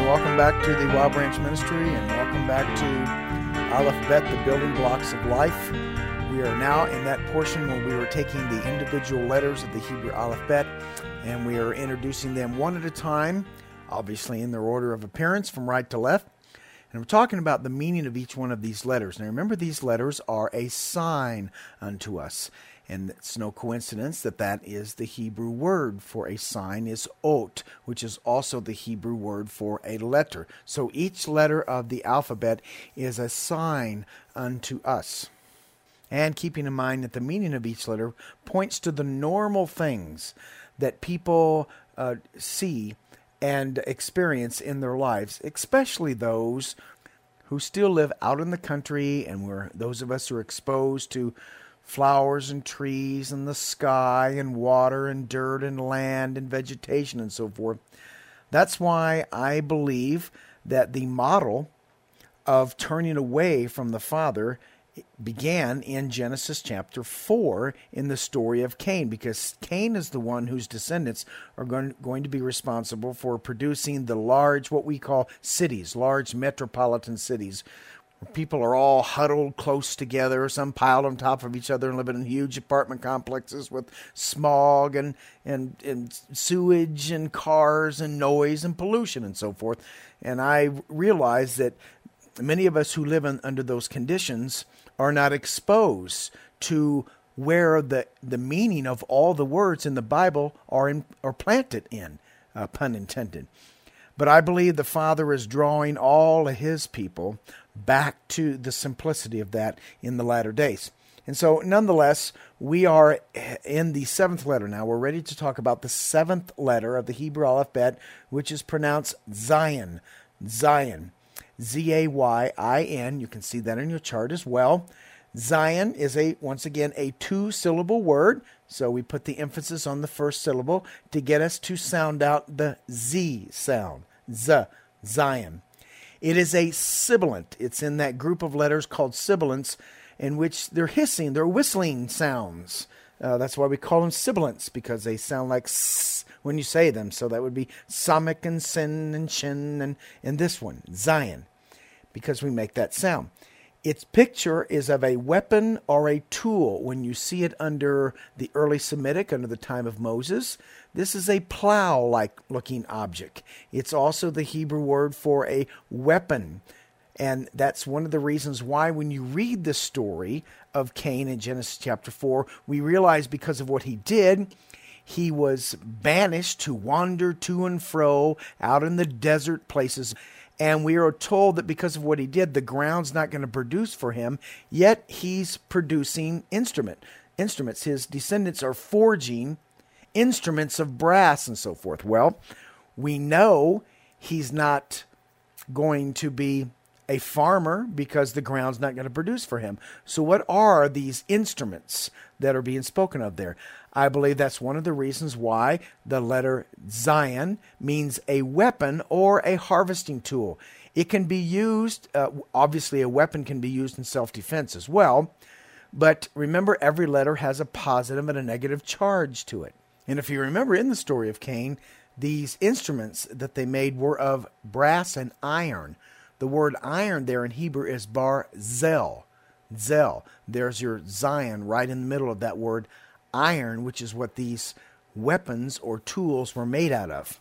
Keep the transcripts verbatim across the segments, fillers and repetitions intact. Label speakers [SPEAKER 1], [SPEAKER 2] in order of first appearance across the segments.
[SPEAKER 1] welcome back to the Wild Branch Ministry, and welcome back to Aleph Bet, the building blocks of life. We are now in that portion where we are taking the individual letters of the Hebrew Aleph Bet, and we are introducing them one at a time, obviously in their order of appearance from right to left. And we're talking about the meaning of each one of these letters. Now remember, these letters are a sign unto us. And it's no coincidence that that is the Hebrew word for a sign is ot, which is also the Hebrew word for a letter. So each letter of the alphabet is a sign unto us. And keeping in mind that the meaning of each letter points to the normal things that people uh, see and experience in their lives, especially those who still live out in the country, and we're, those of us who are exposed to flowers and trees and the sky and water and dirt and land and vegetation and so forth. That's why I believe that the model of turning away from the Father began in Genesis chapter four in the story of Cain, because Cain is the one whose descendants are going, going to be responsible for producing the large, what we call cities, large metropolitan cities. People are all huddled close together, some piled on top of each other and living in huge apartment complexes with smog and, and, and sewage and cars and noise and pollution and so forth. And I realize that many of us who live in, under those conditions are not exposed to where the, the meaning of all the words in the Bible are, in, are planted in, uh, pun intended. But I believe the Father is drawing all of His people back to the simplicity of that in the latter days. And so, nonetheless, we are in the seventh letter now. We're ready to talk about the seventh letter of the Hebrew Aleph Bet, which is pronounced Zayin. Zayin. Z A Y I N. You can see that in your chart as well. Zayin is, a once again, a two-syllable word. So we put the emphasis on the first syllable to get us to sound out the Z sound. Z, Zayin. It is a sibilant. It's in that group of letters called sibilants, in which they're hissing, they're whistling sounds. Uh, that's why we call them sibilants, because they sound like s when you say them. So that would be samek and sin and shin and, and this one, Zayin, because we make that sound. Its picture is of a weapon or a tool. When you see it under the early Semitic, under the time of Moses, this is a plow-like looking object. It's also the Hebrew word for a weapon. And that's one of the reasons why when you read the story of Cain in Genesis chapter four, we realize because of what he did, he was banished to wander to and fro out in the desert places. And we are told that because of what he did, the ground's not going to produce for him, yet he's producing instrument, instruments. His descendants are forging instruments of brass and so forth. Well, we know he's not going to be a farmer because the ground's not going to produce for him. So what are these instruments that are being spoken of there? I believe that's one of the reasons why the letter Zayin means a weapon or a harvesting tool. It can be used, uh, obviously a weapon can be used in self-defense as well, but remember, every letter has a positive and a negative charge to it. And if you remember in the story of Cain, these instruments that they made were of brass and iron. The word iron there in Hebrew is bar zel. Zel. There's your Zayin right in the middle of that word iron, which is what these weapons or tools were made out of.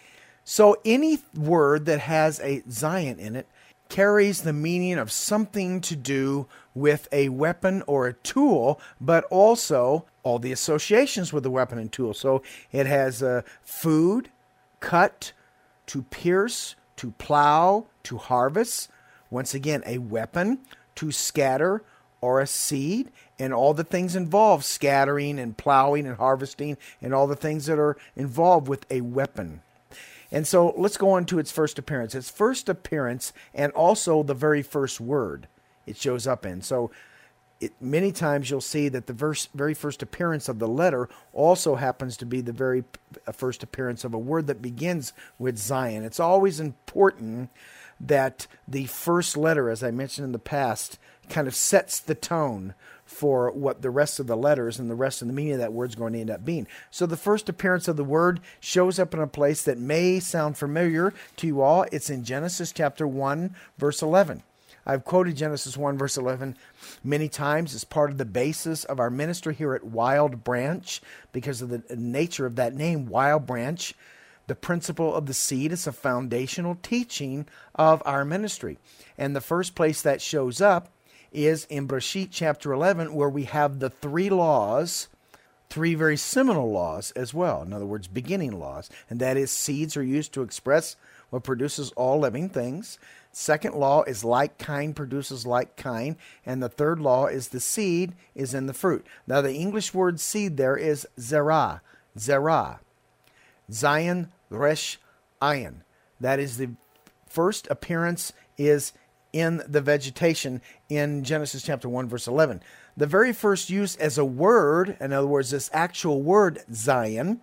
[SPEAKER 1] So any word that has a Zayin in it carries the meaning of something to do with a weapon or a tool, but also all the associations with the weapon and tool. So it has uh, food, cut, to pierce, to plow, to harvest. Once again, a weapon, to scatter, or a seed, and all the things involved, scattering and plowing and harvesting, and all the things that are involved with a weapon. And so let's go on to its first appearance. Its first appearance, and also the very first word it shows up in. So it, many times you'll see that the verse, very first appearance of the letter also happens to be the very first appearance of a word that begins with Zayin. It's always important that the first letter, as I mentioned in the past, kind of sets the tone for what the rest of the letters and the rest of the meaning of that word is going to end up being. So the first appearance of the word shows up in a place that may sound familiar to you all. It's in Genesis chapter one, verse eleven. I've quoted Genesis one, verse eleven many times as part of the basis of our ministry here at Wild Branch because of the nature of that name, Wild Branch. The principle of the seed is a foundational teaching of our ministry. And the first place that shows up is in Bereshit chapter eleven, where we have the three laws, three very seminal laws as well. In other words, beginning laws. And that is seeds are used to express what produces all living things. Second law is like kind produces like kind. And the third law is the seed is in the fruit. Now the English word seed there is zerah, zerah. Zion, resh, ayin. That is the first appearance is in the vegetation in Genesis chapter one, verse eleven. The very first use as a word, in other words, this actual word Zion,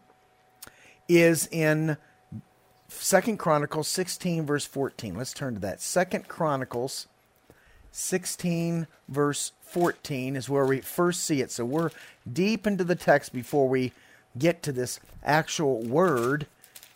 [SPEAKER 1] is in Second Chronicles sixteen, verse fourteen. Let's turn to that. Second Chronicles sixteen, verse fourteen is where we first see it. So we're deep into the text before we get to this actual word,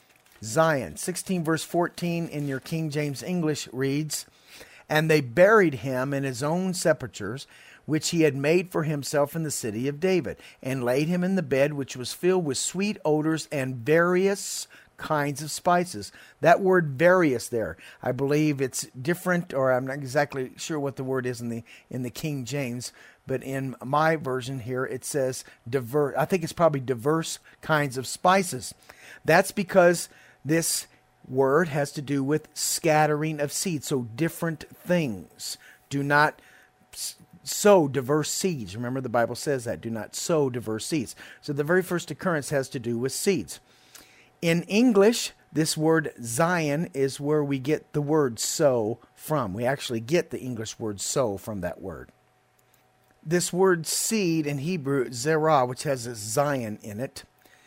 [SPEAKER 1] Zion. sixteen, verse fourteen in your King James English reads, "And they buried him in his own sepulchres, which he had made for himself in the city of David, and laid him in the bed which was filled with sweet odors and various kinds of spices." That word various there, I believe it's different, or I'm not exactly sure what the word is in the in the King James, but in my version here it says diverse. I think it's probably diverse kinds of spices. That's because this word has to do with scattering of seeds, so different things. Do not sow diverse seeds. Remember, the Bible says that. Do not sow diverse seeds. So the very first occurrence has to do with seeds. In English, this word Zion is where we get the word sow from. We actually get the English word sow from that word. This word seed in Hebrew, zerah, which has a Zion in it,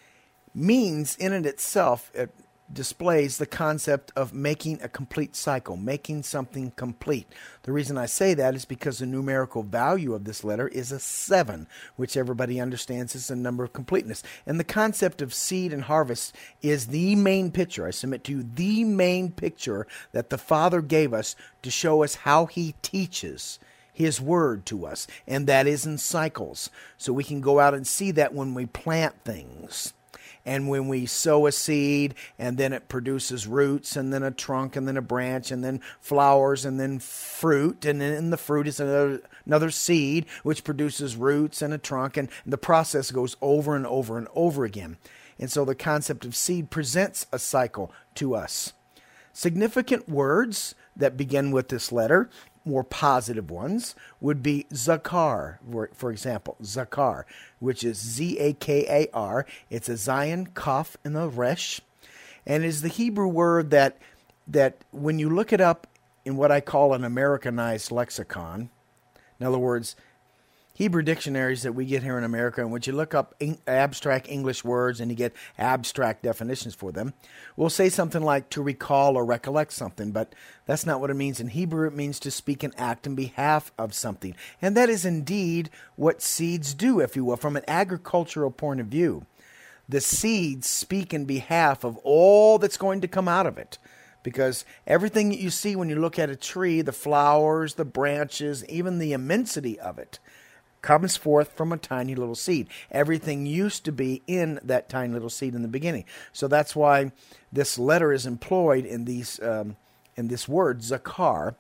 [SPEAKER 1] means in it itself, it displays the concept of making a complete cycle, making something complete. The reason I say that is because the numerical value of this letter is a seven, which everybody understands is a number of completeness. And the concept of seed and harvest is the main picture, I submit to you, the main picture that the Father gave us to show us how He teaches His Word to us, and that is in cycles. So we can go out and see that when we plant things. And when we sow a seed, and then it produces roots, and then a trunk, and then a branch, and then flowers, and then fruit, and then the fruit is another, another seed, which produces roots and a trunk, and the process goes over and over and over again. And so the concept of seed presents a cycle to us. Significant words that begin with this letter, more positive ones, would be zakar, for, for example, zakar, which is Z A K A R. It's a Zion, Kaf, and a Resh, and is the Hebrew word that, that when you look it up in what I call an Americanized lexicon, in other words, Hebrew dictionaries that we get here in America, and when you look up in, abstract English words and you get abstract definitions for them, will say something like to recall or recollect something, but that's not what it means in Hebrew. It means to speak and act in behalf of something. And that is indeed what seeds do, if you will, from an agricultural point of view. The seeds speak in behalf of all that's going to come out of it. Because everything that you see when you look at a tree, the flowers, the branches, even the immensity of it, comes forth from a tiny little seed. Everything used to be in that tiny little seed in the beginning. So that's why this letter is employed in these um, in this word, zakar.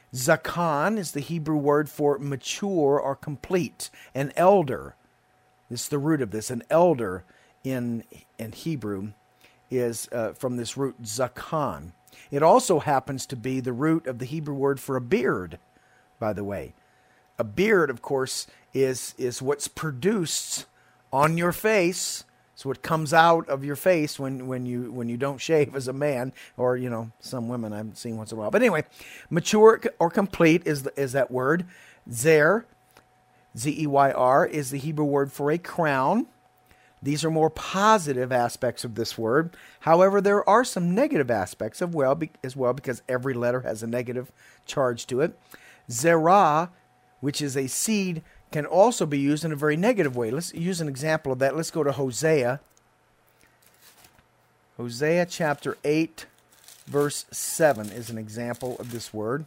[SPEAKER 1] Zakan is the Hebrew word for mature or complete. An elder. This is the root of this. An elder in, in Hebrew is uh, from this root, zakan. It also happens to be the root of the Hebrew word for a beard, by the way. A beard, of course, is is what's produced on your face. It's what comes out of your face when, when you when you don't shave as a man, or you know, some women I've seen once in a while. But anyway, mature or complete is the, is that word. Zer, Z E Y R, is the Hebrew word for a crown. These are more positive aspects of this word. However, there are some negative aspects of well as well, because every letter has a negative charge to it. Zerah which is a seed, can also be used in a very negative way. Let's use an example of that. Let's go to Hosea. Hosea chapter eight, verse seven is an example of this word.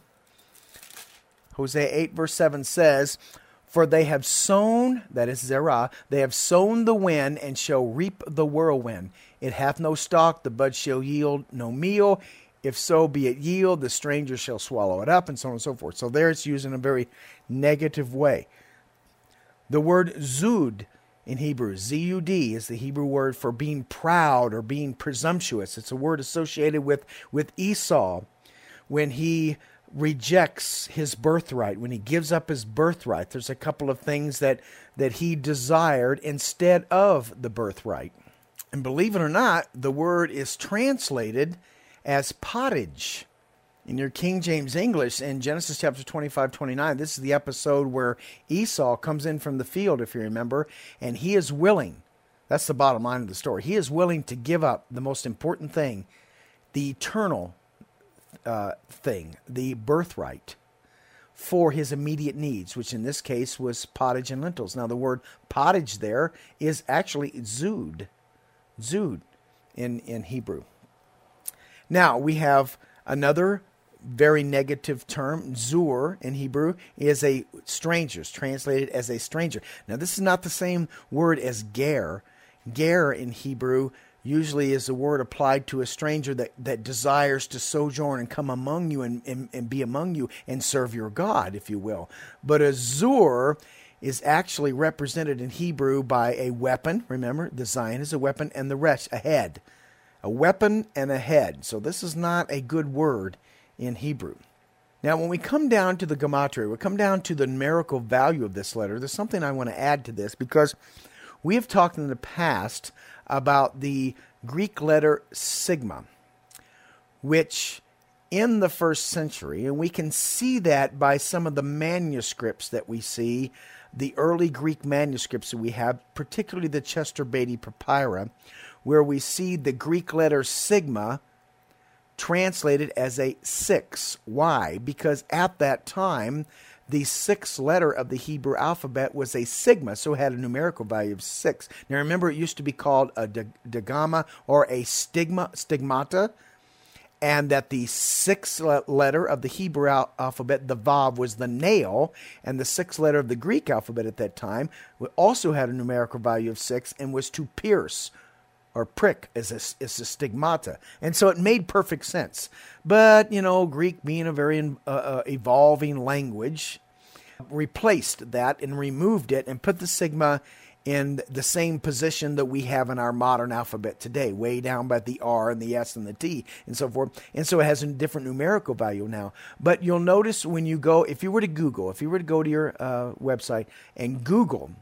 [SPEAKER 1] Hosea eight, verse seven says, "For they have sown," that is zerah, "they have sown the wind and shall reap the whirlwind. It hath no stalk, the bud shall yield no meal. If so be it yield, the stranger shall swallow it up," and so on and so forth. So there it's used in a very negative way. The word zud in Hebrew, Z U D, is the Hebrew word for being proud or being presumptuous. It's a word associated with, with Esau when he rejects his birthright, when he gives up his birthright. There's a couple of things that, that he desired instead of the birthright. And believe it or not, the word is translated as pottage. In your King James English, in Genesis chapter twenty-five, twenty-nine, this is the episode where Esau comes in from the field, if you remember, and he is willing, that's the bottom line of the story, he is willing to give up the most important thing, the eternal uh, thing, the birthright, for his immediate needs, which in this case was pottage and lentils. Now the word pottage there is actually zud, zud in, in Hebrew. Now we have another very negative term, zur in Hebrew, is a stranger, translated as a stranger. Now this is not the same word as ger. Ger in Hebrew usually is a word applied to a stranger that, that desires to sojourn and come among you and, and, and be among you and serve your God, if you will. But a zur is actually represented in Hebrew by a weapon. Remember, the Zion is a weapon, and the resh, a head. A weapon and a head. So this is not a good word in Hebrew. Now, when we come down to the gematria, we come down to the numerical value of this letter, there's something I want to add to this, because we have talked in the past about the Greek letter sigma, which in the first century, and we can see that by some of the manuscripts that we see, the early Greek manuscripts that we have, particularly the Chester Beatty Papyri, where we see the Greek letter sigma translated as a six. Why? Because at that time, the sixth letter of the Hebrew alphabet was a sigma, so it had a numerical value of six. Now remember, it used to be called a digamma or a stigma, stigmata, and that the sixth letter of the Hebrew al- alphabet, the vav, was the nail, and the sixth letter of the Greek alphabet at that time also had a numerical value of six and was to pierce or prick as a, as a stigmata. And so it made perfect sense. But, you know, Greek being a very uh, uh, evolving language, replaced that and removed it and put the sigma in the same position that we have in our modern alphabet today, way down by the R and the S and the T and so forth. And so it has a different numerical value now. But you'll notice when you go, if you were to Google, if you were to go to your uh, website and Google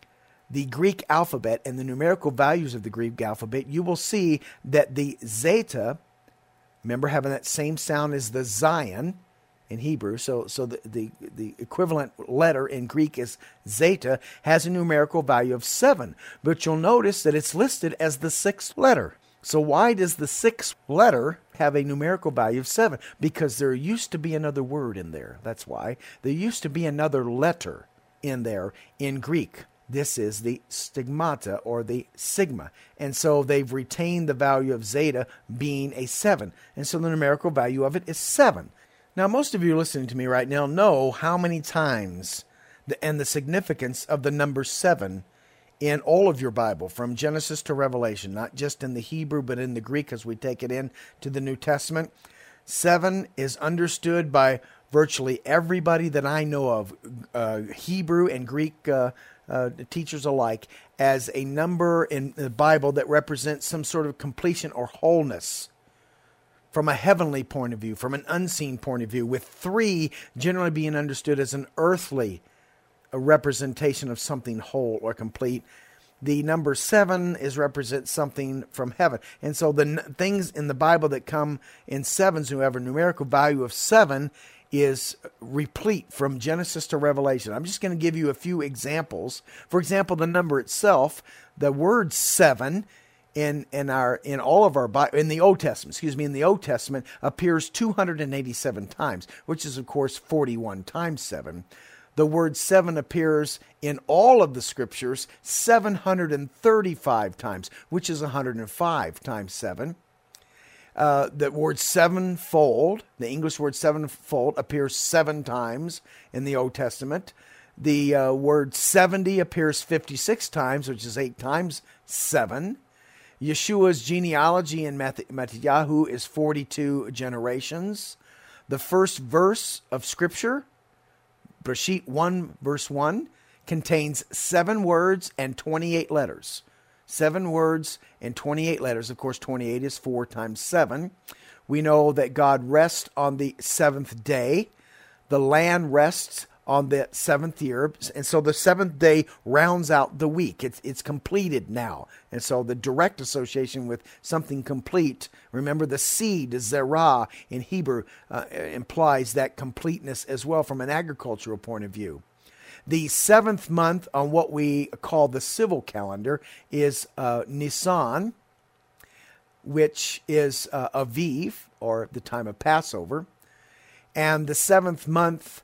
[SPEAKER 1] the Greek alphabet and the numerical values of the Greek alphabet, you will see that the zeta, remember having that same sound as the Zion in Hebrew, so so the, the, the equivalent letter in Greek is zeta, has a numerical value of seven. But you'll notice that it's listed as the sixth letter. So why does the sixth letter have a numerical value of seven? Because there used to be another word in there. That's why. There used to be another letter in there in Greek. This is the stigmata or the sigma. And so they've retained the value of zeta being a seven. And so the numerical value of it is seven. Now, most of you listening to me right now know how many times the, and the significance of the number seven in all of your Bible, from Genesis to Revelation, not just in the Hebrew, but in the Greek as we take it in to the New Testament. Seven is understood by virtually everybody that I know of, uh, Hebrew and Greek uh, uh, teachers alike, as a number in the Bible that represents some sort of completion or wholeness from a heavenly point of view, from an unseen point of view, with three generally being understood as an earthly a representation of something whole or complete. The number seven is represent something from heaven. And so the n- things in the Bible that come in sevens who have a numerical value of seven is replete from Genesis to Revelation. I'm just going to give you a few examples. For example, the number itself, the word seven in in our in all of our in the Old Testament, excuse me, in the Old Testament appears two hundred eighty-seven times, which is of course forty-one times seven. The word seven appears in all of the scriptures seven hundred thirty-five times, which is one hundred five times seven. Uh, the word sevenfold, the English word sevenfold, appears seven times in the Old Testament. The uh, word seventy appears fifty-six times, which is eight times seven. Yeshua's genealogy in Matthew is forty-two generations. The first verse of Scripture, Bereshit one, verse one, contains seven words and twenty-eight letters. Seven words and twenty-eight letters. Of course, twenty-eight is four times seven. We know that God rests on the seventh day. The land rests on the seventh year. And so the seventh day rounds out the week. It's it's completed now. And so the direct association with something complete, remember the seed, zerah, in Hebrew, uh, implies that completeness as well from an agricultural point of view. The seventh month on what we call the civil calendar is uh, Nisan, which is uh, Aviv, or the time of Passover. And the seventh month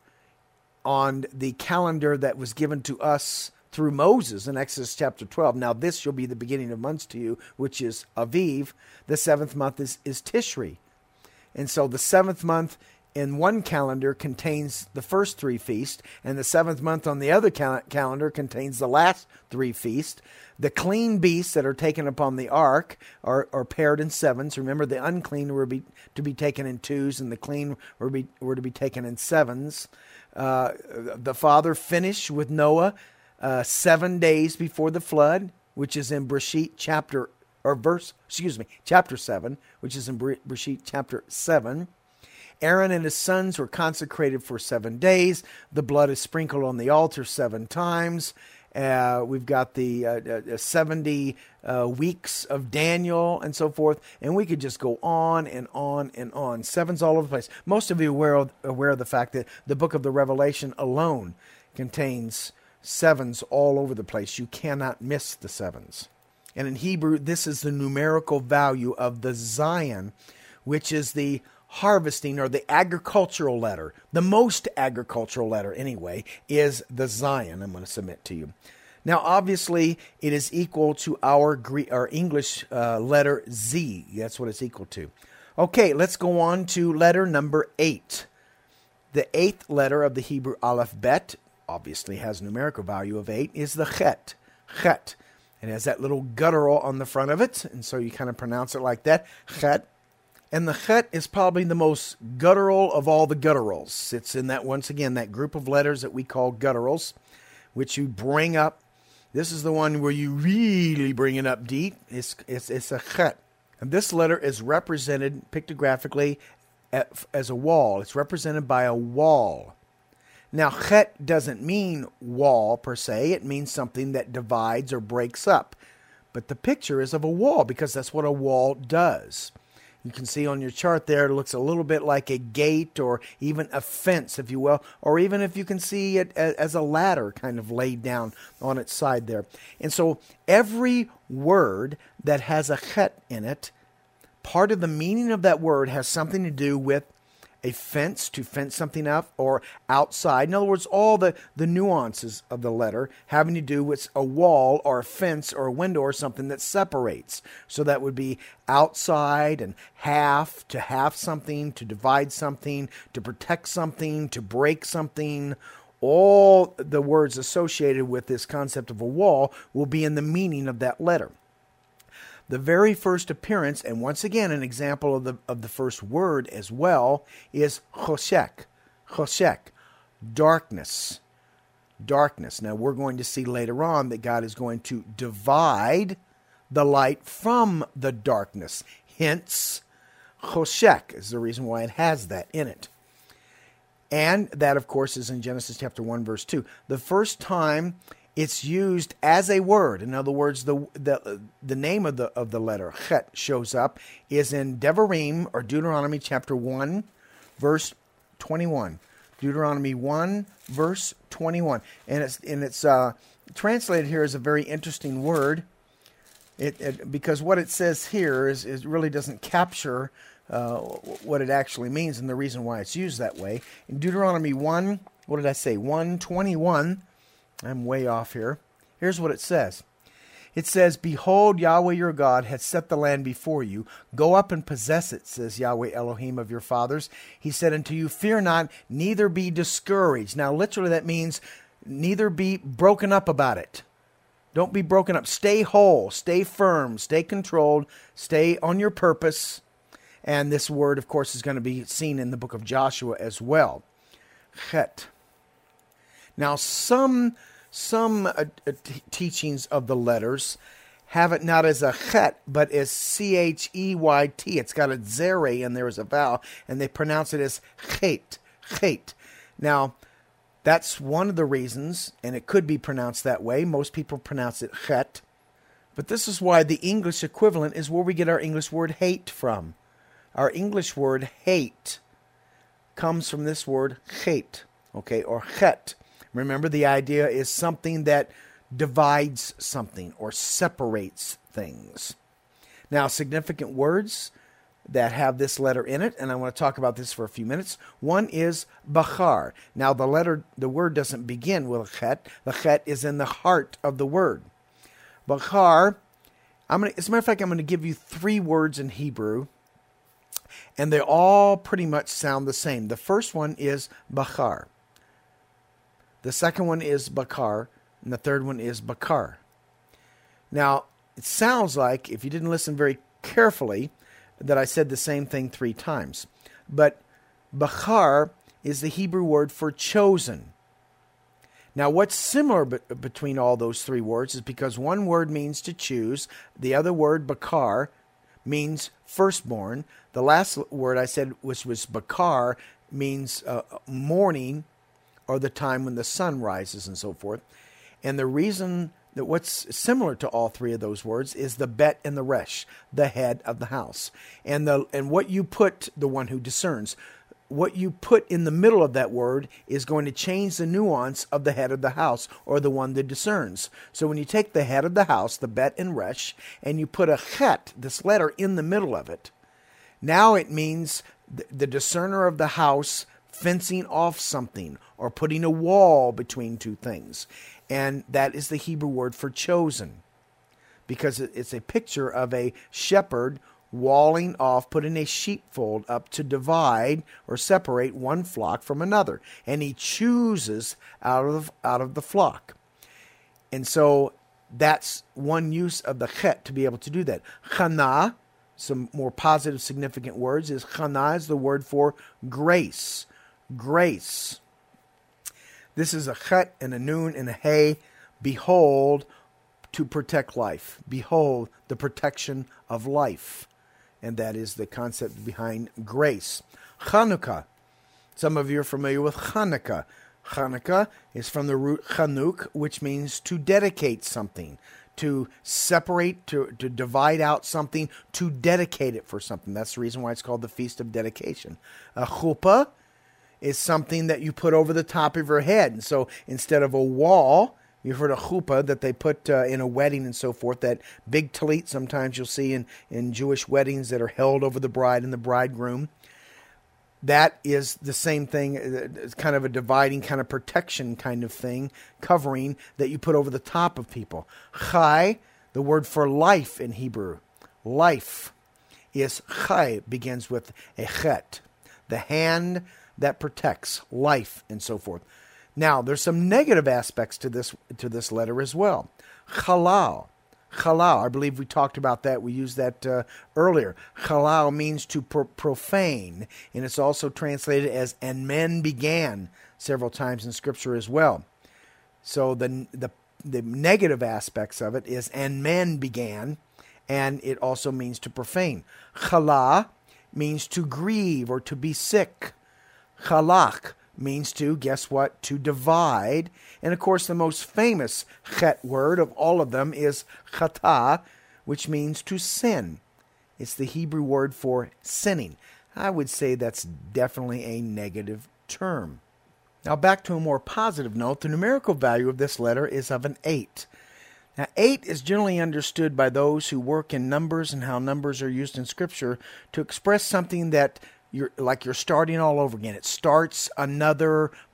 [SPEAKER 1] on the calendar that was given to us through Moses in Exodus chapter twelve. Now this shall be the beginning of months to you, which is Aviv. The seventh month is, is Tishri. And so the seventh month in one calendar contains the first three feasts, and the seventh month on the other cal- calendar contains the last three feasts. The clean beasts that are taken upon the ark are, are paired in sevens. Remember, the unclean were be, to be taken in twos, and the clean were, be, were to be taken in sevens. Uh, the Father finished with Noah uh, seven days before the flood, which is in Bereshit chapter, or verse, excuse me, chapter seven, which is in Bereshit chapter seven. Aaron and his sons were consecrated for seven days. The blood is sprinkled on the altar seven times. Uh, we've got the uh, uh, seventy uh, weeks of Daniel and so forth. And we could just go on and on and on. Sevens all over the place. Most of you are aware of, aware of the fact that the book of the Revelation alone contains sevens all over the place. You cannot miss the sevens. And in Hebrew, this is the numerical value of the Zion, which is the harvesting or the agricultural letter. The most agricultural letter anyway is the Zion. I'm going to submit to you. Now obviously it is equal to our Greek, our English uh, letter Z. That's what it's equal to. Okay, let's go on to letter number eight. The eighth letter of the Hebrew Aleph Bet, obviously has numerical value of eight, is the Chet. Chet. It has that little guttural on the front of it, and so you kind of pronounce it like that. Chet. And the Chet is probably the most guttural of all the gutturals. It's in that, once again, that group of letters that we call gutturals, which you bring up. This is the one where you really bring it up deep. It's, it's, it's a Chet. And this letter is represented pictographically as a wall. It's represented by a wall. Now, Chet doesn't mean wall per se. It means something that divides or breaks up. But the picture is of a wall because that's what a wall does. You can see on your chart there, it looks a little bit like a gate or even a fence, if you will, or even if you can see it as a ladder kind of laid down on its side there. And so every word that has a chet in it, part of the meaning of that word has something to do with a fence, to fence something up, or outside. In other words, all the, the nuances of the letter having to do with a wall or a fence or a window or something that separates. So that would be outside and half, to half something, to divide something, to protect something, to break something. All the words associated with this concept of a wall will be in the meaning of that letter. The very first appearance, and once again an example of the of the first word as well, is choshek. Choshek, darkness. Darkness. Now we're going to see later on that God is going to divide the light from the darkness. Hence, choshek is the reason why it has that in it. And that, of course, is in Genesis chapter one, verse two. The first time it's used as a word. In other words, the the the name of the of the letter Chet shows up is in Devarim or Deuteronomy chapter one, verse twenty-one. Deuteronomy one, verse twenty-one, and it's and it's uh, translated here as a very interesting word. It, it because what it says here is is really doesn't capture uh, what it actually means and the reason why it's used that way. In Deuteronomy one, what did I say, one twenty-one. I'm way off here. Here's what it says. It says, behold, Yahweh your God hath set the land before you. Go up and possess it, says Yahweh Elohim of your fathers. He said unto you, fear not, neither be discouraged. Now, literally that means neither be broken up about it. Don't be broken up. Stay whole, stay firm, stay controlled, stay on your purpose. And this word, of course, is going to be seen in the book of Joshua as well. Chet. Now, some... Some uh, uh, t- teachings of the letters have it not as a chet, but as C H E Y T. It's got a zere and there is a vowel, and they pronounce it as chet, chet. Now, that's one of the reasons, and it could be pronounced that way. Most people pronounce it chet. But this is why the English equivalent is where we get our English word hate from. Our English word hate comes from this word chet, okay, or chet. Remember, the idea is something that divides something or separates things. Now, significant words that have this letter in it, and I want to talk about this for a few minutes. One is bachar. Now, the letter, the word doesn't begin with a chet. The chet is in the heart of the word. Bachar, I'm going to, as a matter of fact, I'm going to give you three words in Hebrew, and they all pretty much sound the same. The first one is bachar. The second one is bakar, and the third one is bakar. Now, it sounds like, if you didn't listen very carefully, that I said the same thing three times. But bakar is the Hebrew word for chosen. Now, what's similar be- between all those three words is because one word means to choose, the other word, bakar, means firstborn. The last word I said, which was bakar, means uh, morning, or the time when the sun rises and so forth. And the reason that what's similar to all three of those words is the bet and the resh, the head of the house. And the and what you put, the one who discerns, what you put in the middle of that word is going to change the nuance of the head of the house, or the one that discerns. So when you take the head of the house, the bet and resh, and you put a chet, this letter, in the middle of it, now it means the, the discerner of the house fencing off something or putting a wall between two things. And that is the Hebrew word for chosen, because it's a picture of a shepherd walling off, putting a sheepfold up to divide or separate one flock from another. And he chooses out of, out of the flock. And so that's one use of the chet, to be able to do that. Chana, some more positive, significant words, is chana is the word for grace. Grace. This is a chet and a nun and a hey. Behold, to protect life. Behold, the protection of life. And that is the concept behind grace. Chanukah. Some of you are familiar with Hanukkah. Hanukkah is from the root chanuk, which means to dedicate something, to separate, to, to divide out something, to dedicate it for something. That's the reason why it's called the Feast of Dedication. A chuppah is something that you put over the top of your head. And so instead of a wall, you've heard a chuppah that they put uh, in a wedding and so forth, that big tallit sometimes you'll see in, in Jewish weddings that are held over the bride and the bridegroom. That is the same thing. It's kind of a dividing, kind of protection kind of thing, covering that you put over the top of people. Chai, the word for life in Hebrew, life, is chai, begins with a chet, the hand that protects life and so forth. Now, there's some negative aspects to this to this letter as well. Halal. Halal, I believe we talked about that. We used that uh, earlier. Halal means to pro- profane, and it's also translated as "and men began" several times in Scripture as well. So the the the negative aspects of it is "and men began," and it also means to profane. Chala means to grieve or to be sick. Chalach means to, guess what, to divide. And of course, the most famous chet word of all of them is chata, which means to sin. It's the Hebrew word for sinning. I would say that's definitely a negative term. Now back to a more positive note, the numerical value of this letter is of an eight. Now, eight is generally understood by those who work in numbers and how numbers are used in Scripture to express something that You're like you're starting all over again. It starts another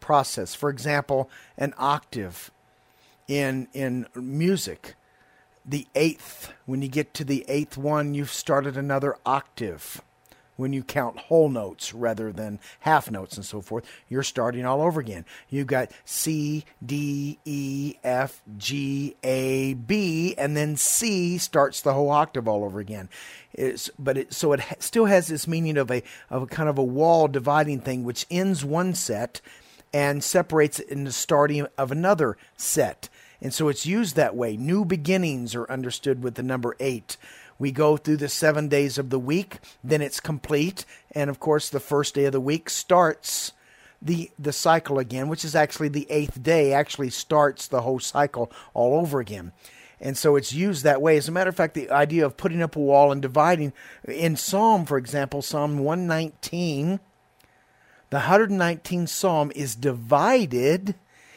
[SPEAKER 1] process. For example, an octave in in music. The eighth, when you get to the eighth one, you've started another octave. When you count whole notes rather than half notes and so forth, you're starting all over again. You've got C, D, E, F, G, A, B, and then C starts the whole octave all over again. It's, but it, so it ha- still has this meaning of a of a kind of a wall dividing thing, which ends one set and separates it in the starting of another set. And so it's used that way. New beginnings are understood with the number eight. We go through the seven days of the week, then it's complete. And of course, the first day of the week starts the the cycle again, which is actually the eighth day, actually starts the whole cycle all over again. And so it's used that way. As a matter of fact, the idea of putting up a wall and dividing, in Psalm, for example, Psalm one nineteen, the one hundred nineteenth Psalm is divided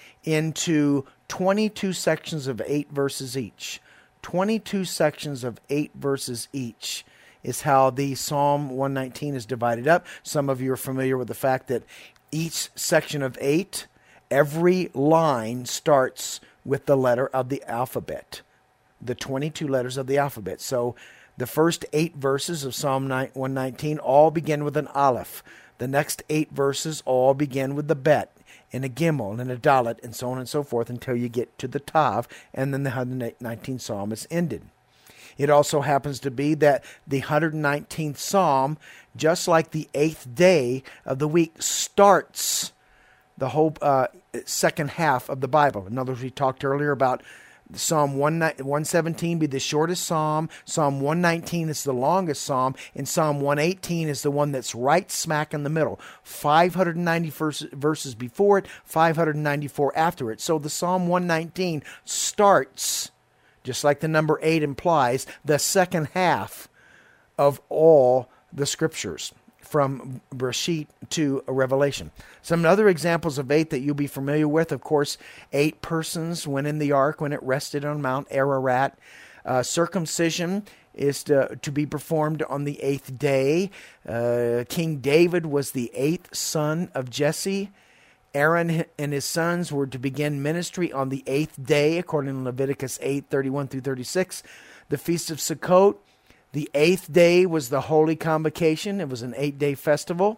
[SPEAKER 1] into twenty-two sections of eight verses each. twenty-two sections of eight verses each is how the Psalm one nineteen is divided up. Some of you are familiar with the fact that each section of eight, every line starts with the letter of the alphabet, the twenty-two letters of the alphabet. So the first eight verses of Psalm one nineteen all begin with an aleph. The next eight verses all begin with the bet, and a gimel, and a dalet, and so on and so forth until you get to the tav, and then the one hundred nineteenth Psalm is ended. It also happens to be that the one hundred nineteenth Psalm, just like the eighth day of the week, starts the whole uh, second half of the Bible. In other words, we talked earlier about Psalm one seventeen be the shortest psalm, Psalm one nineteen is the longest psalm, and Psalm one eighteen is the one that's right smack in the middle. five hundred ninety verses before it, five hundred ninety-four after it. So the Psalm one nineteen starts, just like the number eight implies, the second half of all the scriptures, from Bereshit to Revelation. Some other examples of eight that you'll be familiar with, of course, eight persons went in the ark when it rested on Mount Ararat. Uh, circumcision is to, to be performed on the eighth day. Uh, King David was the eighth son of Jesse. Aaron and his sons were to begin ministry on the eighth day, according to Leviticus eight, thirty-one through thirty-six. The Feast of Sukkot, the eighth day was the Holy Convocation. It was an eight-day festival.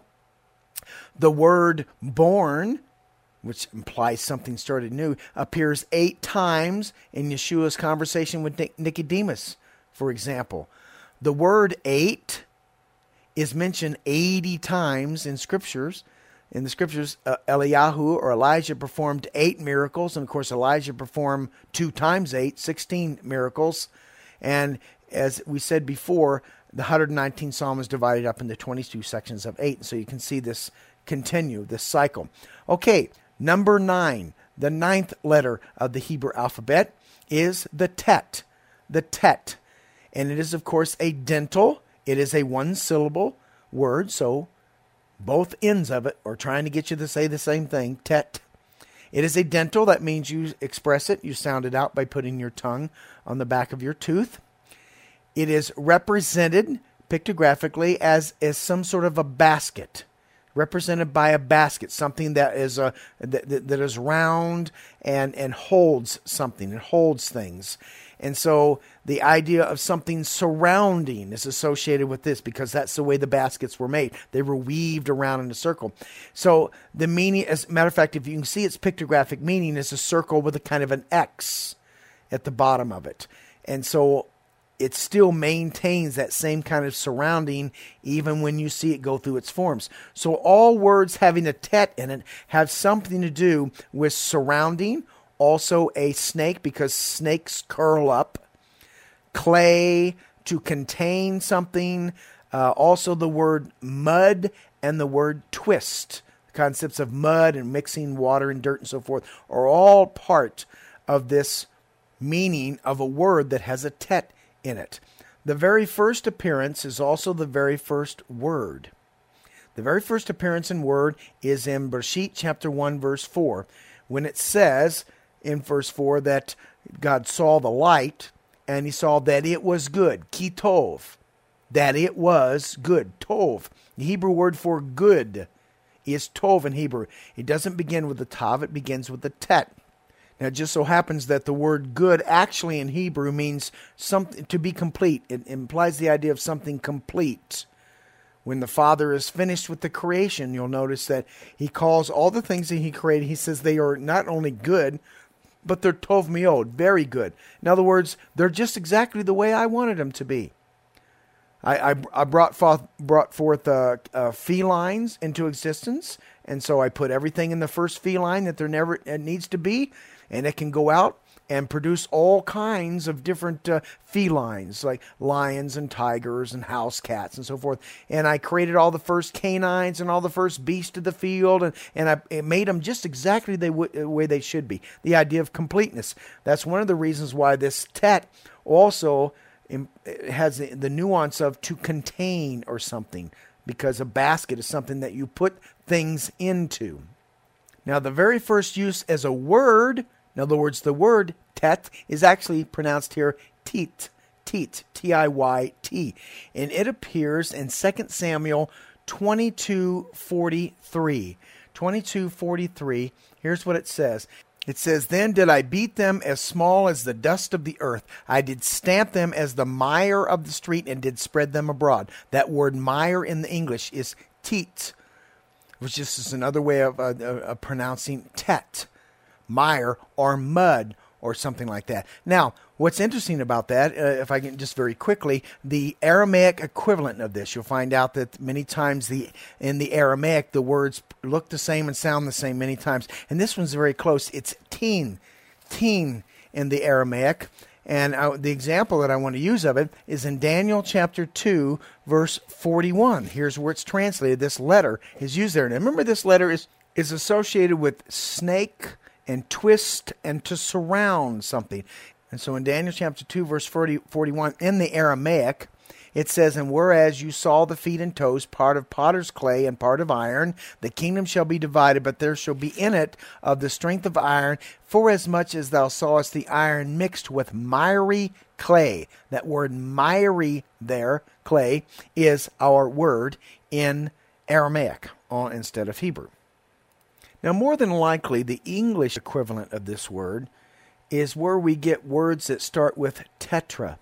[SPEAKER 1] The word born, which implies something started new, appears eight times in Yeshua's conversation with Nicodemus, for example. The word eight is mentioned eighty times in scriptures. In the scriptures, uh, Eliyahu or Elijah performed eight miracles. And of course, Elijah performed two times eight, sixteen miracles. And as we said before, the one hundred nineteenth Psalm is divided up into twenty-two sections of eight. So you can see this continue, this cycle. Okay, number nine, the ninth letter of the Hebrew alphabet is the tet. The tet. And it is, of course, a dental. It is a one-syllable word, so both ends of it are trying to get you to say the same thing, tet. It is a dental. That means you express it. You sound it out by putting your tongue on the back of your tooth. It is represented pictographically as, as some sort of a basket, represented by a basket, something that is a that, that is round and, and holds something. It holds things. And so the idea of something surrounding is associated with this because that's the way the baskets were made. They were weaved around in a circle. So the meaning, as a matter of fact, if you can see its pictographic meaning, is a circle with a kind of an X at the bottom of it. And so it still maintains that same kind of surrounding even when you see it go through its forms. So all words having a tet in it have something to do with surrounding. Also a snake, because snakes curl up. Clay, to contain something. Uh, also the word mud and the word twist. The concepts of mud and mixing water and dirt and so forth are all part of this meaning of a word that has a tet in it. The very first appearance is also the very first word. The very first appearance in word is in Bereshit chapter one, verse four, when it says in verse four that God saw the light and he saw that it was good, ki tov, that it was good, tov. The Hebrew word for good is tov in Hebrew. It doesn't begin with the tav, it begins with the tet. Now, it just so happens that the word good actually in Hebrew means something to be complete. It implies the idea of something complete. When the Father is finished with the creation, you'll notice that he calls all the things that he created, he says they are not only good, but they're tov meod, very good. In other words, they're just exactly the way I wanted them to be. I, I, I brought forth, brought forth uh, uh, felines into existence, and so I put everything in the first feline that there never it needs to be, and it can go out and produce all kinds of different uh, felines, like lions and tigers and house cats and so forth. And I created all the first canines and all the first beasts of the field, and, and I it made them just exactly the w- way they should be. The idea of completeness. That's one of the reasons why this tet also has the nuance of to contain or something, because a basket is something that you put things into. Now, the very first use as a word, in other words, the word tet is actually pronounced here tit, tit, T I Y T. And it appears in Second Samuel twenty-two forty-three. twenty-two forty-three, here's what it says. It says, "Then did I beat them as small as the dust of the earth. I did stamp them as the mire of the street and did spread them abroad." That word mire in the English is tit, which is another way of, uh, of pronouncing tet. Mire or mud or something like that. Now, what's interesting about that, uh, if I can just very quickly, the Aramaic equivalent of this, you'll find out that many times the in the Aramaic, the words look the same and sound the same many times. And this one's very close. It's teen, teen in the Aramaic. And uh, the example that I want to use of it is in Daniel chapter two, verse forty-one. Here's where it's translated. This letter is used there. And remember, this letter is, is associated with snake and twist and to surround something. And so in Daniel chapter two, verse forty, forty-one, in the Aramaic, it says, "And whereas you saw the feet and toes, part of potter's clay and part of iron, the kingdom shall be divided, but there shall be in it of the strength of iron, forasmuch as thou sawest the iron mixed with miry clay." That word miry there, clay, is our word in Aramaic uh, instead of Hebrew. Now, more than likely, the English equivalent of this word is where we get words that start with tetra.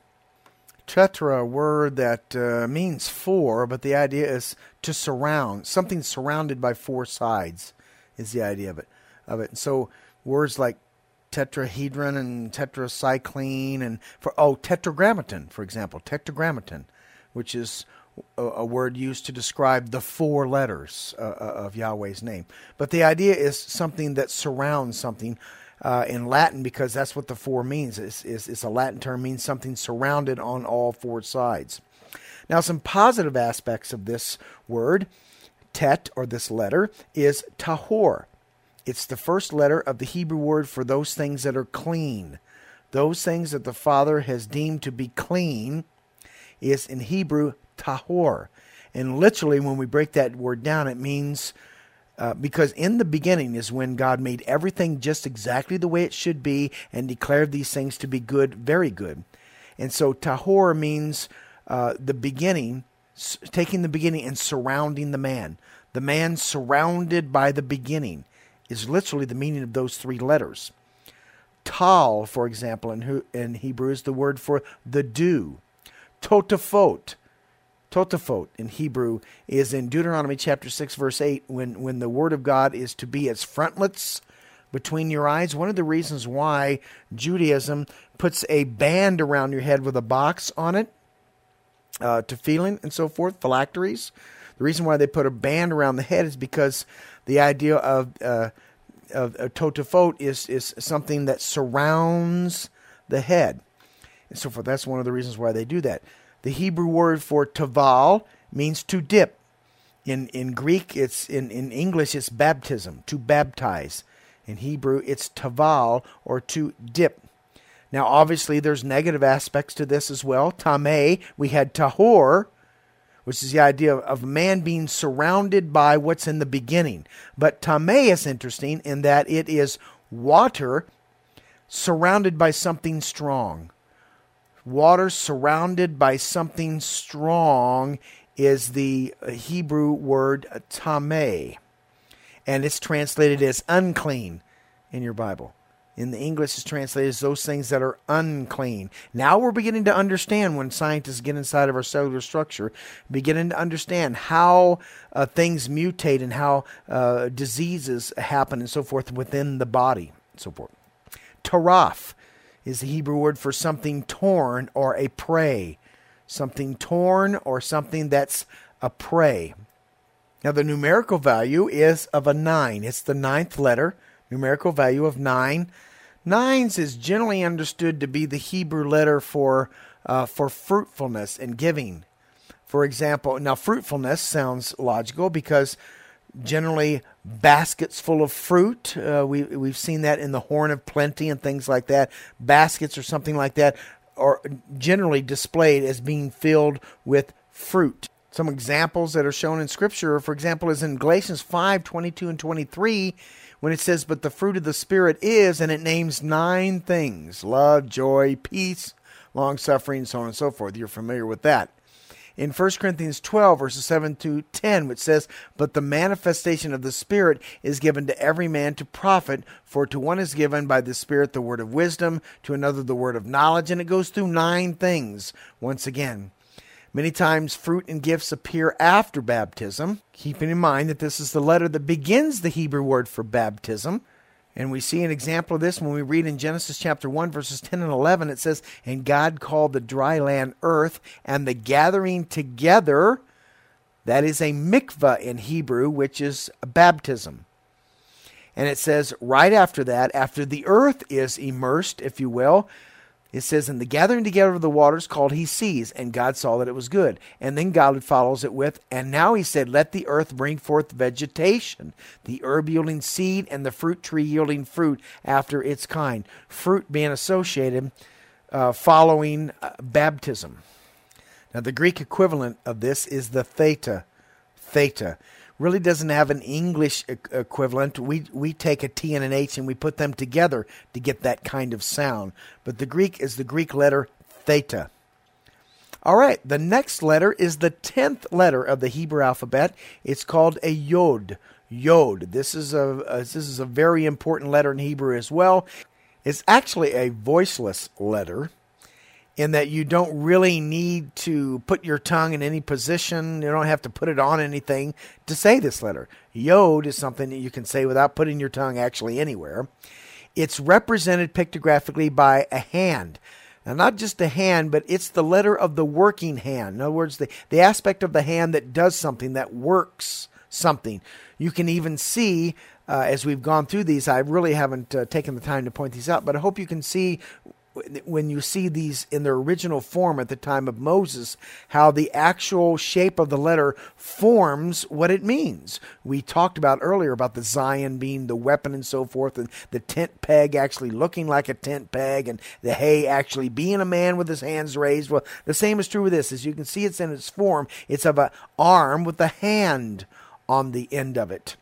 [SPEAKER 1] Tetra, a word that uh, means four, but the idea is to surround. Something surrounded by four sides is the idea of it. Of it. And so words like tetrahedron and tetracycline and for oh tetragrammaton, for example, tetragrammaton, which is a, a word used to describe the four letters uh, of Yahweh's name. But the idea is something that surrounds something. Uh, in Latin, because that's what the four means. It's, it's, it's a Latin term, means something surrounded on all four sides. Now, some positive aspects of this word, tet, or this letter, is tahor. It's the first letter of the Hebrew word for those things that are clean. Those things that the Father has deemed to be clean is in Hebrew tahor. And literally, when we break that word down, it means Uh, because in the beginning is when God made everything just exactly the way it should be and declared these things to be good, very good. And so tahor means uh, the beginning, s- taking the beginning and surrounding the man. The man surrounded by the beginning is literally the meaning of those three letters. Tal, for example, in, He- in Hebrew is the word for the dew. Totafot. Totafot in Hebrew is in Deuteronomy chapter six, verse eight, when, when the word of God is to be as frontlets between your eyes. One of the reasons why Judaism puts a band around your head with a box on it, uh, tefillin and so forth, phylacteries. The reason why they put a band around the head is because the idea of, uh, of, of Totafot is, is something that surrounds the head and so forth. That's one of the reasons why they do that. The Hebrew word for taval means to dip. In in Greek, it's in, in English, it's baptism, to baptize. In Hebrew, it's taval, or to dip. Now, obviously, there's negative aspects to this as well. Tameh, we had tahor, which is the idea of, of man being surrounded by what's in the beginning. But tameh is interesting in that it is water surrounded by something strong. Water surrounded by something strong is the Hebrew word tameh. And it's translated as unclean in your Bible. In the English, it's translated as those things that are unclean. Now we're beginning to understand, when scientists get inside of our cellular structure, beginning to understand how uh, things mutate and how uh, diseases happen and so forth within the body and so forth. Taraf is the Hebrew word for something torn or a prey. Something torn or something that's a prey. Now the numerical value is of a nine. It's the ninth letter. Numerical value of nine. Nines is generally understood to be the Hebrew letter for uh, for fruitfulness and giving. For example, now fruitfulness sounds logical because generally baskets full of fruit. Uh, we we've seen that in the Horn of Plenty and things like that. Baskets or something like that are generally displayed as being filled with fruit. Some examples that are shown in Scripture, for example, is in Galatians five, twenty-two and twenty-three, when it says, but the fruit of the Spirit is, and it names nine things: love, joy, peace, long-suffering, so on and so forth. You're familiar with that. In First Corinthians twelve, verses seven to ten, which says, but the manifestation of the Spirit is given to every man to profit, for to one is given by the Spirit the word of wisdom, to another the word of knowledge, and it goes through nine things once again. Many times fruit and gifts appear after baptism, keeping in mind that this is the letter that begins the Hebrew word for baptism. And we see an example of this when we read in Genesis chapter one, verses ten and eleven. It says, and God called the dry land earth, and the gathering together, that is a mikvah in Hebrew, which is a baptism. And it says right after that, after the earth is immersed, if you will, it says, and the gathering together of the waters called he seas, and God saw that it was good. And then God follows it with, and now he said, let the earth bring forth vegetation, the herb yielding seed, and the fruit tree yielding fruit after its kind. Fruit being associated uh, following uh, baptism. Now the Greek equivalent of this is the theta. Theta. Really doesn't have an English e- equivalent. We we take a T and an H and we put them together to get that kind of sound. But the Greek is the Greek letter theta. All right, the next letter is the tenth letter of the Hebrew alphabet. It's called a yod. Yod. This is a, a this is a very important letter in Hebrew as well. It's actually a voiceless letter, in that you don't really need to put your tongue in any position. You don't have to put it on anything to say this letter. Yod is something that you can say without putting your tongue actually anywhere. It's represented pictographically by a hand. Now, not just a hand, but it's the letter of the working hand. In other words, the, the aspect of the hand that does something, that works something. You can even see, uh, as we've gone through these, I really haven't uh, taken the time to point these out, but I hope you can see when you see these in their original form at the time of Moses, how the actual shape of the letter forms what it means. We talked about earlier about the Zion being the weapon and so forth, and the tent peg actually looking like a tent peg, and the hay actually being a man with his hands raised. Well, the same is true with this. As you can see, it's in its form. It's of an arm with a hand on the end of it.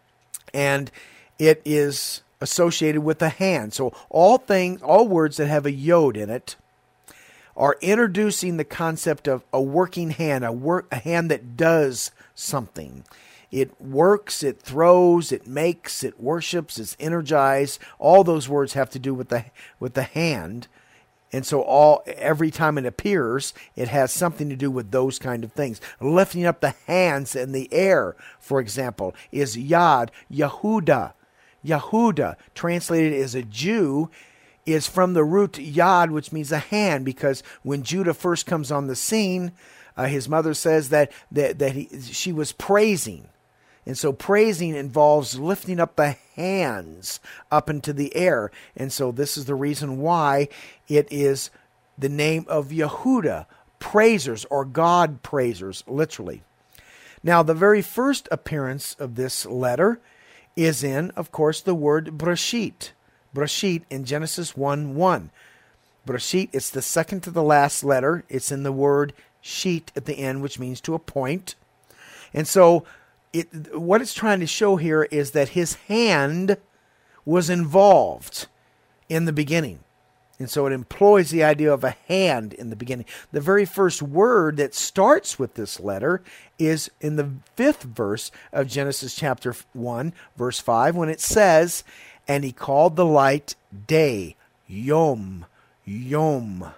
[SPEAKER 1] And it is associated with a hand. So all things, all words that have a yod in it are introducing the concept of a working hand, a work, a hand that does something. It works, it throws, it makes, it worships, it's energized. All those words have to do with the with the hand. And so all every time it appears, it has something to do with those kind of things. Lifting up the hands in the air, for example, is Yad, Yehuda. Yehuda, translated as a Jew, is from the root Yad, which means a hand, because when Judah first comes on the scene, uh, his mother says that that, that he, she was praising. And so praising involves lifting up the hands up into the air. And so this is the reason why it is the name of Yehuda, praisers or God praisers, literally. Now, the very first appearance of this letter is in, of course, the word Breshit. Breshit in Genesis one one. Breshit, it's the second to the last letter. It's in the word sheet at the end, which means to appoint. And so it, what it's trying to show here is that his hand was involved in the beginning. And so it employs the idea of a hand in the beginning. The very first word that starts with this letter is in the fifth verse of Genesis chapter one, verse five, when it says, "And he called the light day," Yom, Yom.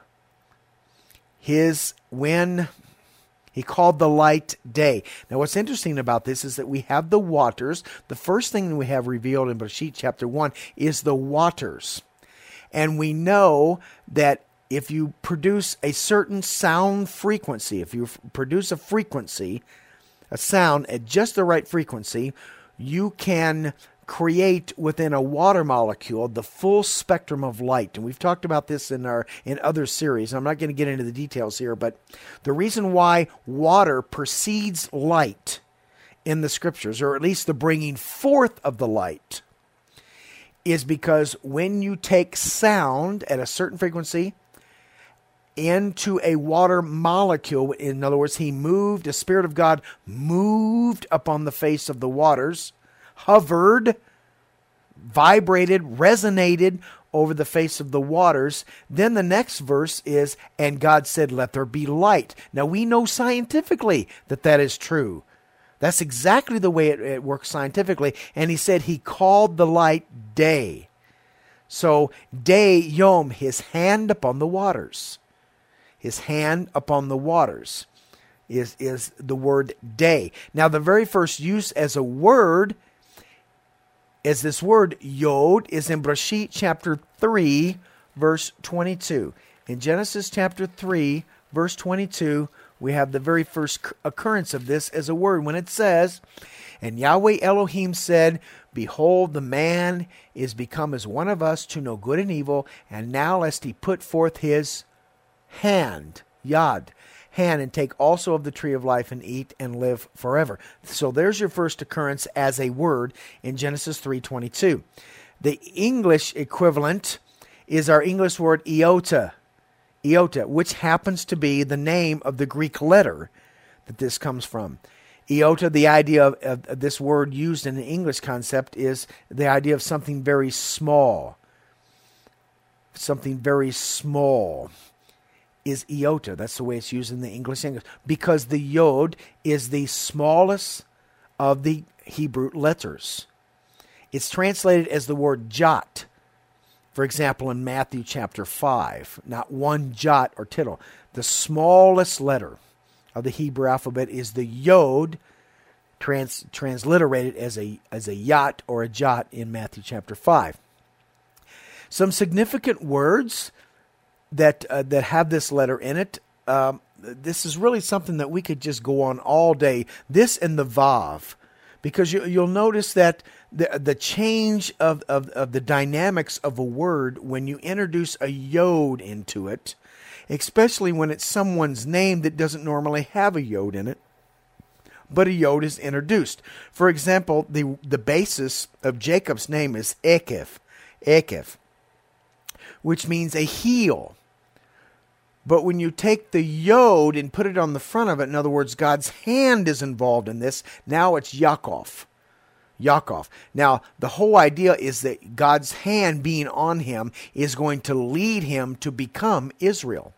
[SPEAKER 1] His, when he called the light day. Now what's interesting about this is that we have the waters. The first thing we have revealed in Bereshit chapter one is the waters. And we know that if you produce a certain sound frequency, if you f- produce a frequency, a sound at just the right frequency, you can create within a water molecule the full spectrum of light. And we've talked about this in our in other series. I'm not going to get into the details here, but the reason why water precedes light in the scriptures, or at least the bringing forth of the light, is because when you take sound at a certain frequency into a water molecule, in other words, he moved, the Spirit of God moved upon the face of the waters, hovered, vibrated, resonated over the face of the waters. Then the next verse is, "And God said, let there be light." Now we know scientifically that that is true. That's exactly the way it, it works scientifically. And he said he called the light day. So day, Yom, his hand upon the waters. His hand upon the waters is, is the word day. Now the very first use as a word is this word Yod, is in Bereshit chapter three, verse twenty-two. In Genesis chapter three, verse twenty-two, we have the very first occurrence of this as a word when it says, "And Yahweh Elohim said, Behold, the man is become as one of us to know good and evil, and now lest he put forth his hand," Yad, hand, "and take also of the tree of life and eat and live forever." So there's your first occurrence as a word in Genesis three twenty-two. The English equivalent is our English word iota. Iota, which happens to be the name of the Greek letter that this comes from. Iota, the idea of, of this word used in the English concept, is the idea of something very small. Something very small is iota. That's the way it's used in the English English. Because the Yod is the smallest of the Hebrew letters. It's translated as the word jot. For example, in Matthew chapter five, not one jot or tittle. The smallest letter of the Hebrew alphabet is the Yod, trans, transliterated as a, as a yot or a jot in Matthew chapter five. Some significant words that uh, that have this letter in it. Um, this is really something that we could just go on all day. This and the Vav. Because you, you'll notice that the the change of, of, of the dynamics of a word when you introduce a Yod into it, especially when it's someone's name that doesn't normally have a Yod in it, but a Yod is introduced. For example, the, the basis of Jacob's name is Ekev, Ekev, which means a heel. But when you take the Yod and put it on the front of it, in other words, God's hand is involved in this, now it's Yaakov. Yaakov. Now, the whole idea is that God's hand being on him is going to lead him to become Israel.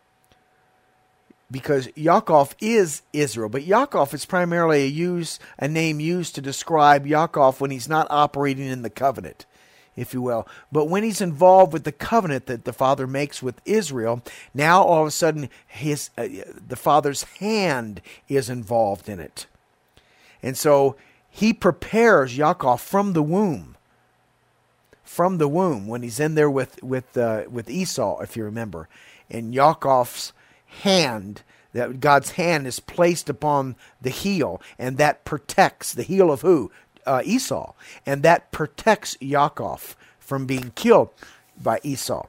[SPEAKER 1] Because Yaakov is Israel, but Yaakov is primarily a, use, a name used to describe Yaakov when he's not operating in the covenant, if you will. But when he's involved with the covenant that the Father makes with Israel, now all of a sudden his uh, the Father's hand is involved in it. And so he prepares Yaakov from the womb. From the womb, when he's in there with, with, uh, with Esau, if you remember. And Yaakov's hand, that God's hand is placed upon the heel, and that protects the heel of who? Uh, Esau, and that protects Yaakov from being killed by Esau.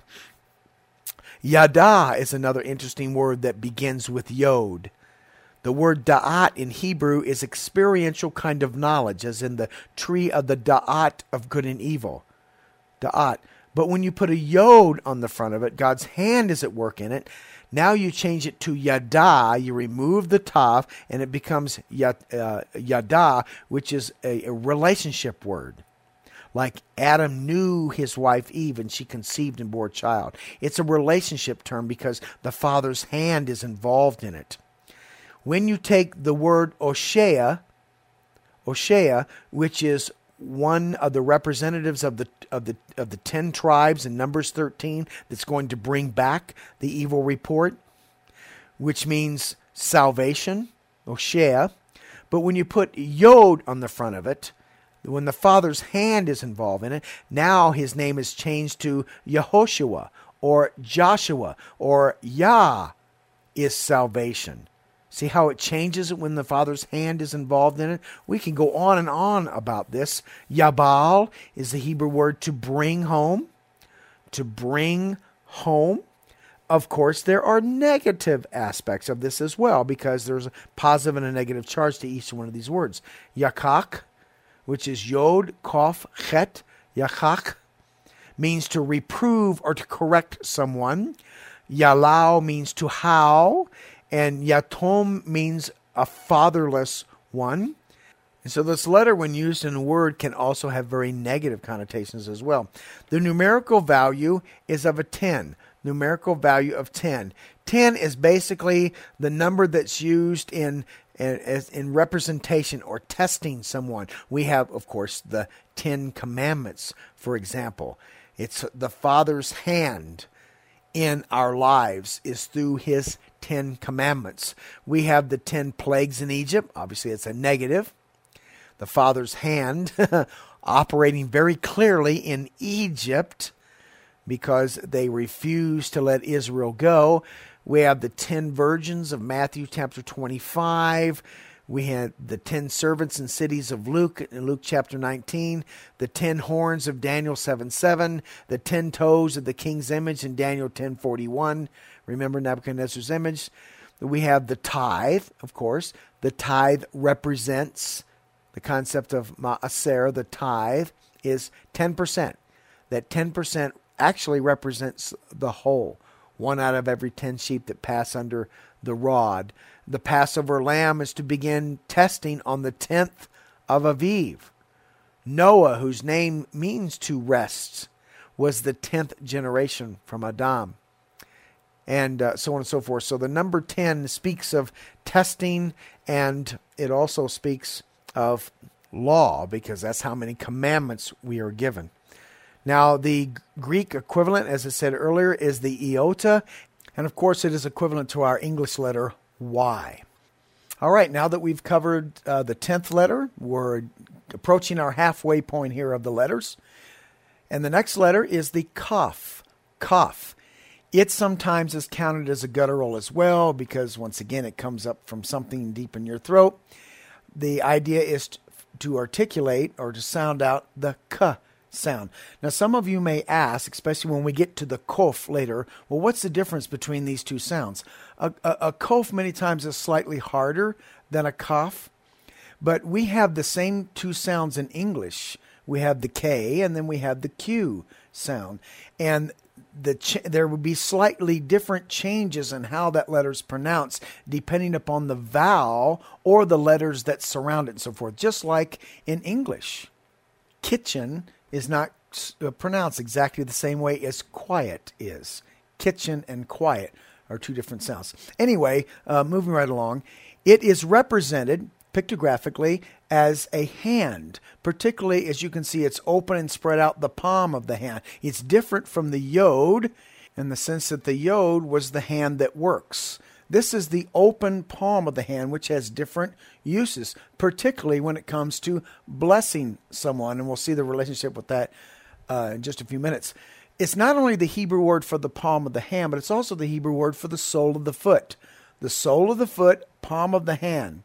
[SPEAKER 1] Yada is another interesting word that begins with Yod. The word da'at in Hebrew is experiential kind of knowledge, as in the tree of the da'at of good and evil. Da'at. But when you put a Yod on the front of it, God's hand is at work in it. Now you change it to Yada, you remove the Tav, and it becomes Yada, which is a, a relationship word. like Adam knew his wife Eve and she conceived and bore a child. It's a relationship term because the Father's hand is involved in it. When you take the word Oshea, Oshea, which is one of the representatives of the of the of the ten tribes in Numbers thirteen that's going to bring back the evil report, which means salvation, Oshea. But when you put Yod on the front of it, when the Father's hand is involved in it, now his name is changed to Yehoshua or Joshua or Yah is salvation. See how it changes it when the Father's hand is involved in it? We can go on and on about this. Yabal is the Hebrew word to bring home. To bring home. Of course, there are negative aspects of this as well because there's a positive and a negative charge to each one of these words. Yakak, which is Yod, Kof, Chet, Yakak, means to reprove or to correct someone. Yalau means to howl. And Yatom means a fatherless one. And so this letter, when used in a word, can also have very negative connotations as well. The numerical value is of a ten. Numerical value of ten. ten is basically the number that's used in, in, in representation or testing someone. We have, of course, the Ten Commandments, for example. It's the Father's hand in our lives is through his Ten Commandments. We have the ten plagues in Egypt. Obviously, it's a negative. The Father's hand operating very clearly in Egypt because they refused to let Israel go. We have the ten virgins of Matthew chapter twenty-five. We had the ten servants and cities of Luke in Luke chapter nineteen, the ten horns of Daniel seven seven, the ten toes of the king's image in Daniel ten forty-one. Remember Nebuchadnezzar's image? We have the tithe, of course. The tithe represents the concept of ma'aser. The tithe is ten percent. That ten percent actually represents the whole. One out of every ten sheep that pass under the rod. The Passover lamb is to begin testing on the tenth of Aviv. Noah, whose name means to rest, was the tenth generation from Adam. And uh, so on and so forth. So the number ten speaks of testing, and it also speaks of law, because that's how many commandments we are given. Now, the Greek equivalent, as I said earlier, is the iota. And of course, it is equivalent to our English letter Y. All right, now that we've covered uh, the tenth letter, we're approaching our halfway point here of the letters. And the next letter is the Kaf. Kaf. It sometimes is counted as a guttural as well because, once again, it comes up from something deep in your throat. The idea is t- to articulate or to sound out the K sound. Now, some of you may ask, especially when we get to the Kof later, well, what's the difference between these two sounds? A, a, a Kof many times is slightly harder than a Kaf, but we have the same two sounds in English. We have the K and then we have the Q sound. And the ch- there would be slightly different changes in how that letter is pronounced depending upon the vowel or the letters that surround it and so forth, just like in English. Kitchen is not pronounced exactly the same way as quiet is. Kitchen and quiet are two different sounds. Anyway, uh, moving right along, it is represented pictographically as a hand, particularly as you can see it's open and spread out the palm of the hand. It's different from the yod in the sense that the yod was the hand that works. This is the open palm of the hand, which has different uses, particularly when it comes to blessing someone. And we'll see the relationship with that uh, in just a few minutes. It's not only the Hebrew word for the palm of the hand, but it's also the Hebrew word for the sole of the foot. The sole of the foot, palm of the hand,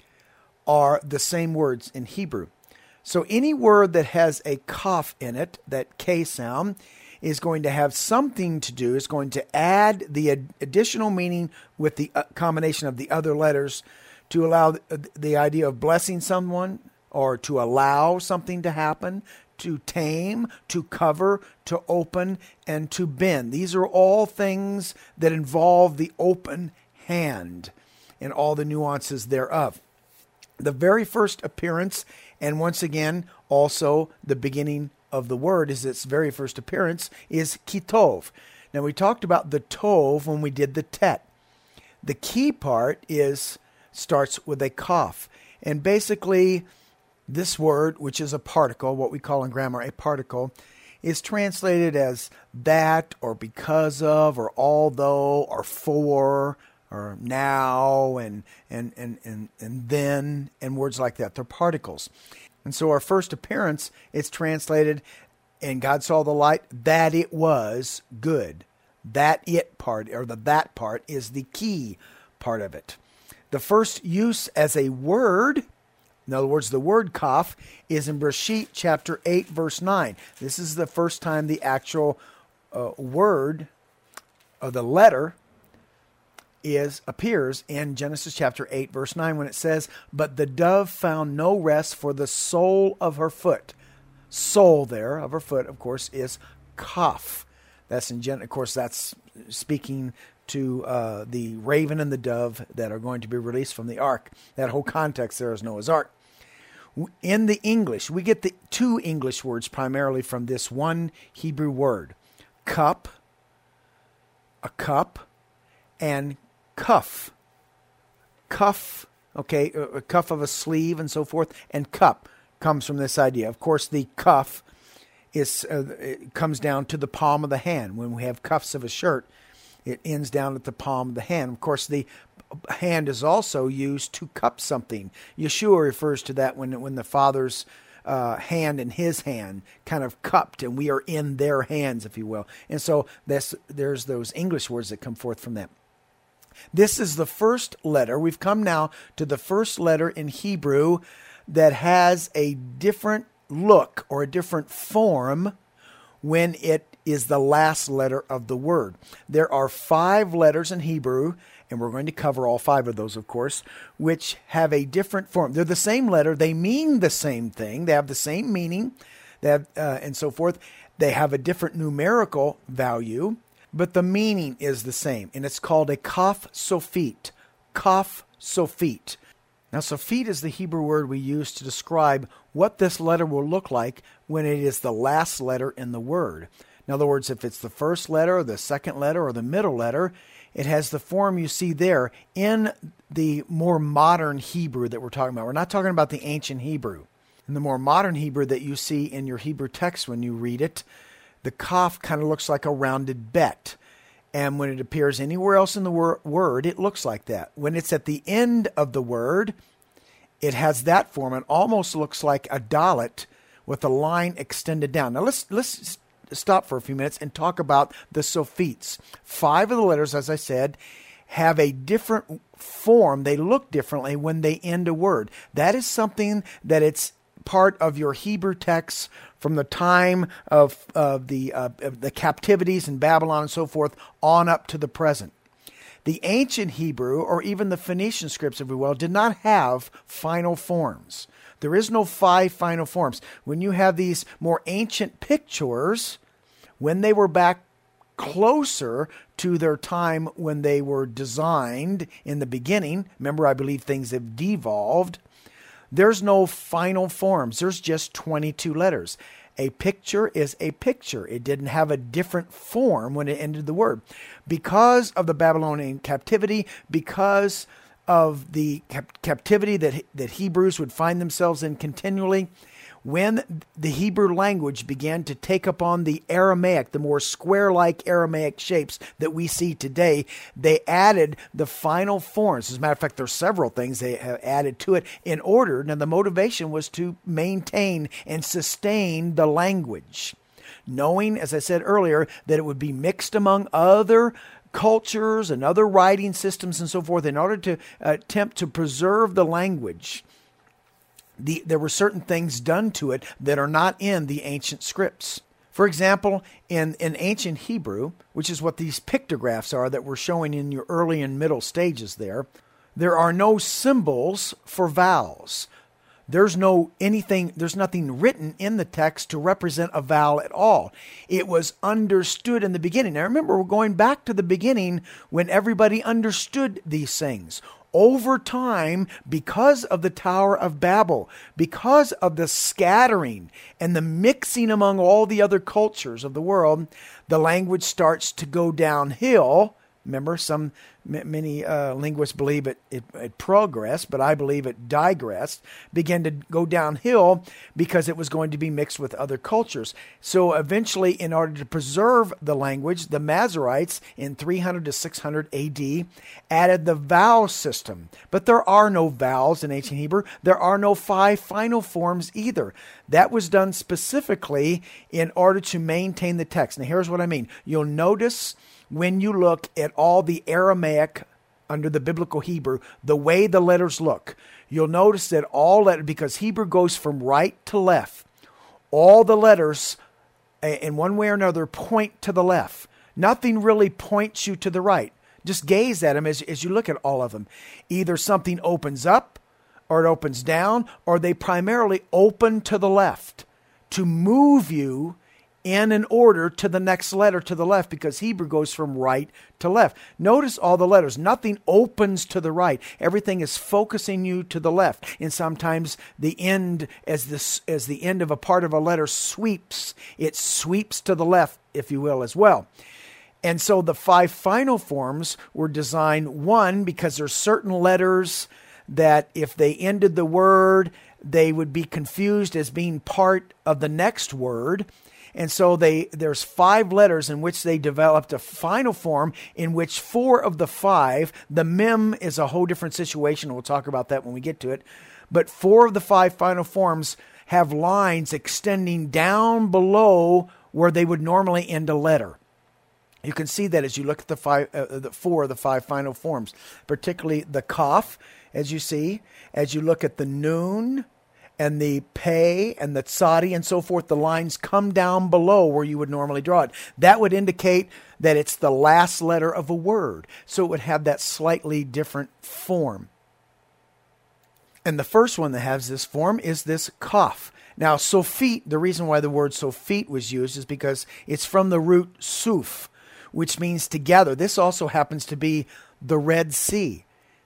[SPEAKER 1] are the same words in Hebrew. So any word that has a kaf in it, that K sound, is going to have something to do, is going to add the ad- additional meaning with the uh, combination of the other letters to allow the, the idea of blessing someone or to allow something to happen, to tame, to cover, to open, and to bend. These are all things that involve the open hand and all the nuances thereof. The very first appearance, and once again, Also, the beginning of the word is its very first appearance is kitov. Now, we talked about the tov when we did the tet. The key part is starts with a kaf. And basically, this word, which is a particle, what we call in grammar a particle, is translated as that or because of or although or for or now and and, and, and, and then and words like that. They're particles. And so our first appearance, it's translated, and God saw the light, that it was good. That it part, or the that part, is the key part of it. The first use as a word, in other words, the word kaf, is in Bereshit chapter eight, verse nine. This is the first time the actual uh, word, or the letter, is appears in Genesis chapter eight, verse nine, when it says, "But the dove found no rest for the sole of her foot." Sole there, of her foot, of course, is kaf. That's in Gen- of course, that's speaking to uh, the raven and the dove that are going to be released from the ark. That whole context there is Noah's Ark. In the English, we get the two English words primarily from this one Hebrew word. Cup, a cup, and cuff. Cuff, okay, a cuff of a sleeve and so forth, and cup comes from this idea. Of course, the cuff is uh, it comes down to the palm of the hand. When we have cuffs of a shirt, it ends down at the palm of the hand. Of course, the hand is also used to cup something. Yeshua refers to that when when the Father's uh, hand and his hand kind of cupped, and we are in their hands, if you will. And so that's, there's those English words that come forth from that. This is the first letter. We've come now to the first letter in Hebrew that has a different look or a different form when it is the last letter of the word. There are five letters in Hebrew, and we're going to cover all five of those, of course, which have a different form. They're the same letter. They mean the same thing. They have the same meaning, they have, uh, and so forth. They have a different numerical value, but the meaning is the same, and it's called a kaf sophit. Kaf sophit. Now, sophit is the Hebrew word we use to describe what this letter will look like when it is the last letter in the word. In other words, if it's the first letter or the second letter or the middle letter, it has the form you see there in the more modern Hebrew that we're talking about. We're not talking about the ancient Hebrew. In the more modern Hebrew that you see in your Hebrew text when you read it, the kaf kind of looks like a rounded bet. And when it appears anywhere else in the wor- word, it looks like that. When it's at the end of the word, it has that form. It almost looks like a dalet with a line extended down. Now let's let's stop for a few minutes and talk about the sophits. Five of the letters, as I said, have a different form. They look differently when they end a word. That is something that it's part of your Hebrew text from the time of, of, the, uh, of the captivities in Babylon and so forth on up to the present. The ancient Hebrew, or even the Phoenician scripts, if we will, did not have final forms. There is no five final forms. When you have these more ancient pictures, when they were back closer to their time when they were designed in the beginning, remember, I believe things have devolved, there's no final forms. There's just twenty-two letters. A picture is a picture. It didn't have a different form when it ended the word. Because of the Babylonian captivity, because of the cap- captivity that, that Hebrews would find themselves in continually, when the Hebrew language began to take upon the Aramaic, the more square-like Aramaic shapes that we see today, they added the final forms. As a matter of fact, there are several things they have added to it in order. Now, the motivation was to maintain and sustain the language, knowing, as I said earlier, that it would be mixed among other cultures and other writing systems and so forth in order to attempt to preserve the language. The, there were certain things done to it that are not in the ancient scripts. For example, in, in ancient Hebrew, which is what these pictographs are that we're showing in your early and middle stages there, there are no symbols for vowels. There's no anything, there's nothing written in the text to represent a vowel at all. It was understood in the beginning. Now remember, we're going back to the beginning when everybody understood these things. over time, because of the Tower of Babel, because of the scattering and the mixing among all the other cultures of the world, the language starts to go downhill. Remember, some many uh, linguists believe it, it, it progressed, but I believe it digressed, began to go downhill because it was going to be mixed with other cultures. So eventually, in order to preserve the language, the Masoretes in three hundred to six hundred A D added the vowel system. But there are no vowels in ancient Hebrew. There are no five final forms either. That was done specifically in order to maintain the text. Now, here's what I mean. You'll notice when you look at all the Aramaic under the biblical Hebrew, the way the letters look, you'll notice that all letters, because Hebrew goes from right to left, all the letters in one way or another point to the left. Nothing really points you to the right. Just gaze at them as, as you look at all of them. Either something opens up or it opens down, or they primarily open to the left to move you in an order to the next letter to the left, because Hebrew goes from right to left. Notice all the letters. Nothing opens to the right. Everything is focusing you to the left. And sometimes the end, as this as the end of a part of a letter sweeps, it sweeps to the left, if you will, as well. And so the five final forms were designed, one, because there's certain letters that if they ended the word, they would be confused as being part of the next word. And so they there's five letters in which they developed a final form in which four of the five, the mem is a whole different situation. We'll talk about that when we get to it. But four of the five final forms have lines extending down below where they would normally end a letter. You can see that as you look at the five, uh, the four of the five final forms, particularly the kaf, as you see, as you look at the nun, and the pei and the tsadi and so forth, the lines come down below where you would normally draw it. That would indicate that it's the last letter of a word. So it would have that slightly different form. And the first one that has this form is this kaf. Now, sofit, the reason why the word sofit was used is because it's from the root suf, which means together. This also happens to be the Red Sea.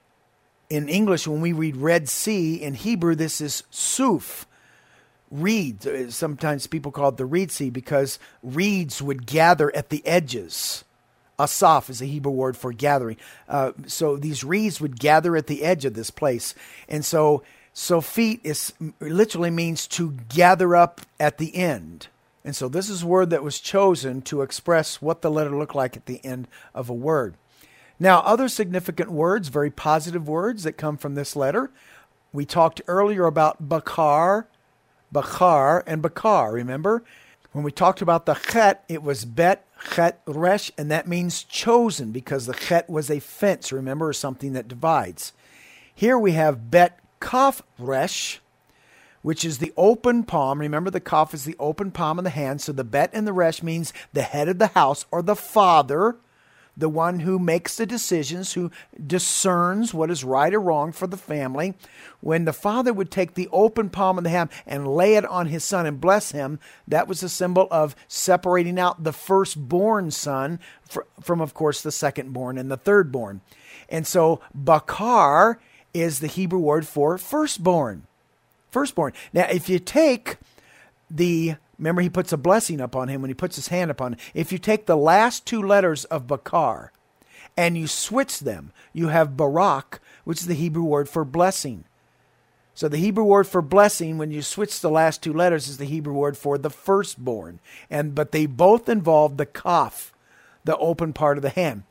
[SPEAKER 1] In English, when we read Red Sea, in Hebrew, this is suf, reed. Sometimes people call it the Reed Sea because reeds would gather at the edges. Asaf is a Hebrew word for gathering. Uh, so these reeds would gather at the edge of this place. And so sofit is literally means to gather up at the end. And so this is a word that was chosen to express what the letter looked like at the end of a word. Now, other significant words, very positive words that come from this letter. We talked earlier about bakar, bakar, and bakar, remember? When we talked about the chet, it was bet, chet, resh, and that means chosen because the chet was a fence, remember, or something that divides. Here we have bet, kaf, resh, which is the open palm. Remember, the kaf is the open palm of the hand, so the bet and the resh means the head of the house or the father, the one who makes the decisions, who discerns what is right or wrong for the family. When the father would take the open palm of the hand and lay it on his son and bless him, that was a symbol of separating out the firstborn son from, of course, the secondborn and the thirdborn. And so bakar is the Hebrew word for firstborn. Firstborn. Now, if you take the Remember, he puts a blessing upon him when he puts his hand upon him. If you take the last two letters of bakar and you switch them, you have barak, which is the Hebrew word for blessing. So the Hebrew word for blessing, when you switch the last two letters, is the Hebrew word for the firstborn. And but they both involve the kaf, the open part of the hand.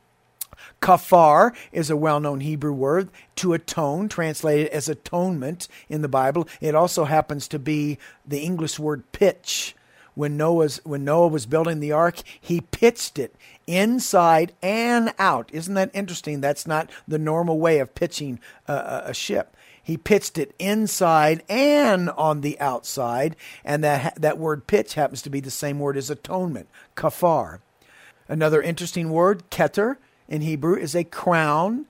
[SPEAKER 1] Kafar is a well-known Hebrew word to atone, translated as atonement in the Bible. It also happens to be the English word pitch. When Noah's when Noah was building the ark, he pitched it inside and out. Isn't that interesting? That's not the normal way of pitching a, a ship. He pitched it inside and on the outside, and that that word pitch happens to be the same word as atonement, kafar. Another interesting word, keter, in Hebrew is a crown.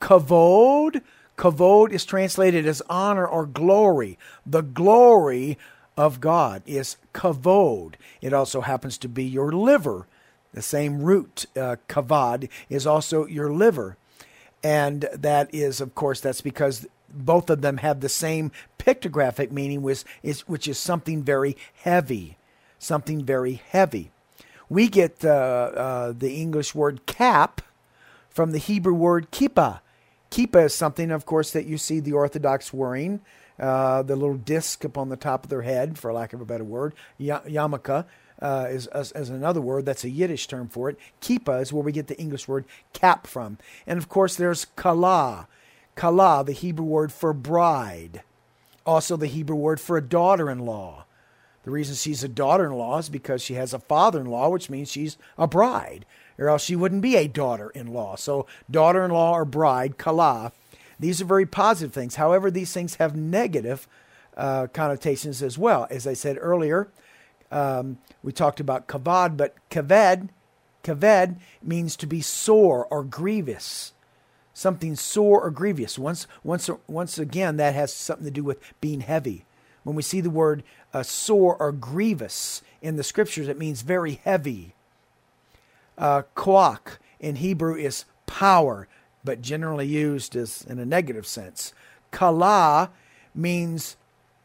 [SPEAKER 1] Kavod. Kavod is translated as honor or glory. The glory of God is kavod. It also happens to be your liver. The same root, uh, kavad, is also your liver. And that is, of course, that's because both of them have the same pictographic meaning, which is, which is something very heavy, something very heavy. We get uh, uh, the English word cap from the Hebrew word kippah. Kippah is something, of course, that you see the Orthodox wearing, uh, the little disc upon the top of their head, for lack of a better word. Y- yarmulke uh, is, is, is another word. That's a Yiddish term for it. Kippah is where we get the English word cap from. And, of course, there's kala. Kala, the Hebrew word for bride. Also the Hebrew word for a daughter-in-law. The reason she's a daughter-in-law is because she has a father-in-law, which means she's a bride, or else she wouldn't be a daughter-in-law. So daughter-in-law or bride, kala, these are very positive things. However, these things have negative uh, connotations as well. As I said earlier, um, we talked about kavod, but kaved, kaved means to be sore or grievous. Something sore or grievous. Once, once, once again, that has something to do with being heavy. When we see the word uh, sore or grievous in the scriptures, it means very heavy. Uh, koach in Hebrew is power, but generally used as in a negative sense. Kala means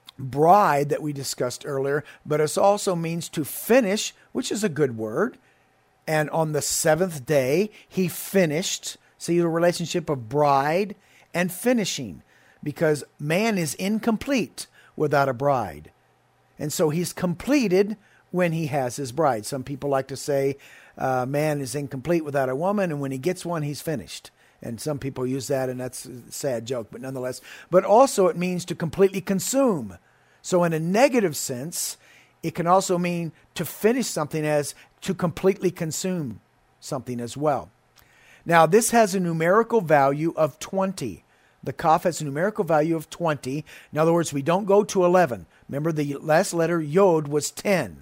[SPEAKER 1] bride that we discussed earlier, but it also means to finish, which is a good word. And on the seventh day, he finished. See the relationship of bride and finishing, because man is incomplete without a bride. And so he's completed when he has his bride. Some people like to say uh, man is incomplete without a woman, and when he gets one, he's finished. And some people use that, and that's a sad joke, but nonetheless. But also it means to completely consume. So in a negative sense, it can also mean to finish something as to completely consume something as well. Now, this has a numerical value of twenty. The kaf has a numerical value of twenty. In other words, we don't go to eleven. Remember, the last letter, yod, was ten.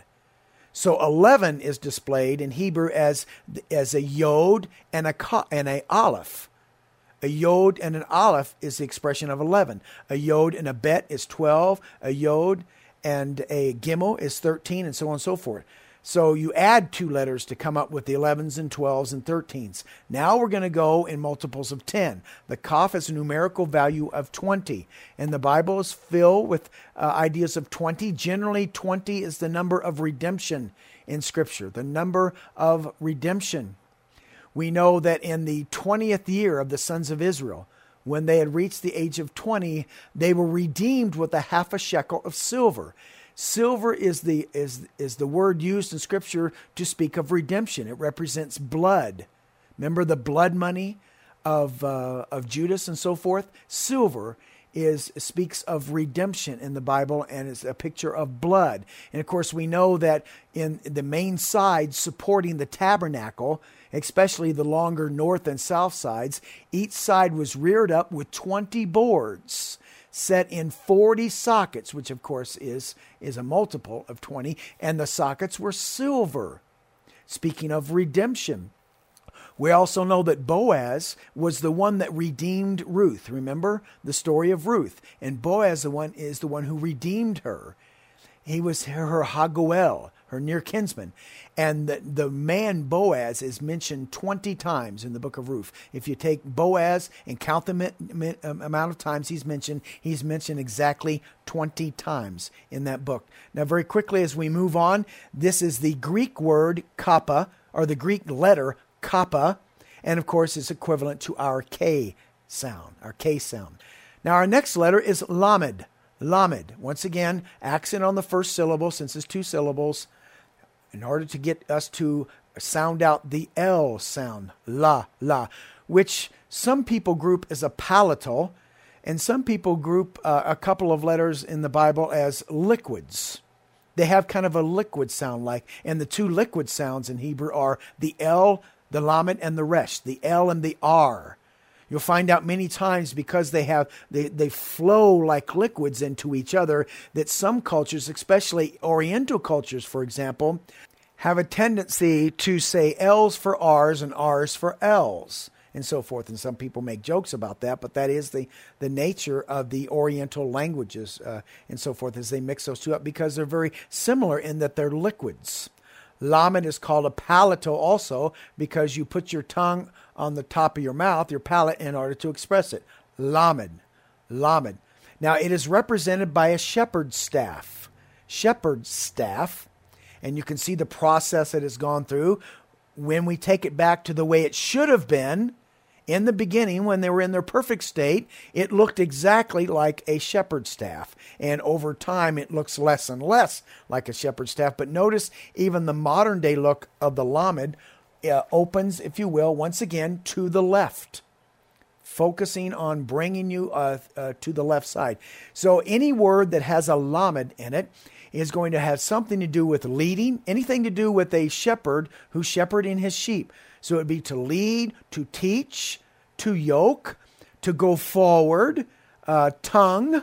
[SPEAKER 1] So eleven is displayed in Hebrew as, as a yod and a, ka, and a aleph. A yod and an aleph is the expression of eleven. A yod and a bet is twelve. A yod and a gimel is thirteen, and so on and so forth. So you add two letters to come up with the elevens and twelves and thirteens. Now we're going to go in multiples of ten. The kaf has a numerical value of twenty. And the Bible is filled with uh, ideas of twenty. Generally, twenty is the number of redemption in Scripture, the number of redemption. We know that in the twentieth year of the sons of Israel, when they had reached the age of twenty, they were redeemed with a half a shekel of silver. Silver is the is is the word used in Scripture to speak of redemption. It represents blood. Remember the blood money of uh, of Judas and so forth? Silver is speaks of redemption in the Bible, and is a picture of blood. And of course, we know that in the main side supporting the tabernacle, especially the longer north and south sides, each side was reared up with twenty boards set in forty sockets, which of course is, is a multiple of twenty, and the sockets were silver. Speaking of redemption, we also know that Boaz was the one that redeemed Ruth. Remember the story of Ruth? And Boaz the one is the one who redeemed her. He was her, her Hagoel, her near kinsman. And the, the man Boaz is mentioned twenty times in the book of Ruth. If you take Boaz and count the mi, mi, um, amount of times he's mentioned, he's mentioned exactly twenty times in that book. Now, very quickly as we move on, this is the Greek word kappa, or the Greek letter kappa, and of course it's equivalent to our K sound, our K sound. Now, our next letter is lamed. Lamed. Once again, accent on the first syllable, since it's two syllables, in order to get us to sound out the L sound, la, la, which some people group as a palatal, and some people group uh, a couple of letters in the Bible as liquids. They have kind of a liquid sound like, and the two liquid sounds in Hebrew are the L, the lamed, and the resh, the L and the R. You'll find out many times, because they have they, they flow like liquids into each other, that some cultures, especially Oriental cultures, for example, have a tendency to say L's for R's and R's for L's and so forth. And some people make jokes about that, but that is the, the nature of the Oriental languages uh, and so forth, as they mix those two up, because they're very similar in that they're liquids. Lamed is called a palatal also because you put your tongue on the top of your mouth, your palate, in order to express it. Lamed. Lamed. Now, it is represented by a shepherd's staff. Shepherd's staff. And you can see the process it has gone through. When we take it back to the way it should have been, in the beginning, when they were in their perfect state, it looked exactly like a shepherd's staff. And over time, it looks less and less like a shepherd's staff. But notice even the modern day look of the Lamed uh, opens, if you will, once again to the left, focusing on bringing you uh, uh, to the left side. So any word that has a Lamed in it is going to have something to do with leading, anything to do with a shepherd who's shepherding his sheep. So it would be to lead, to teach, to yoke, to go forward, uh, tongue,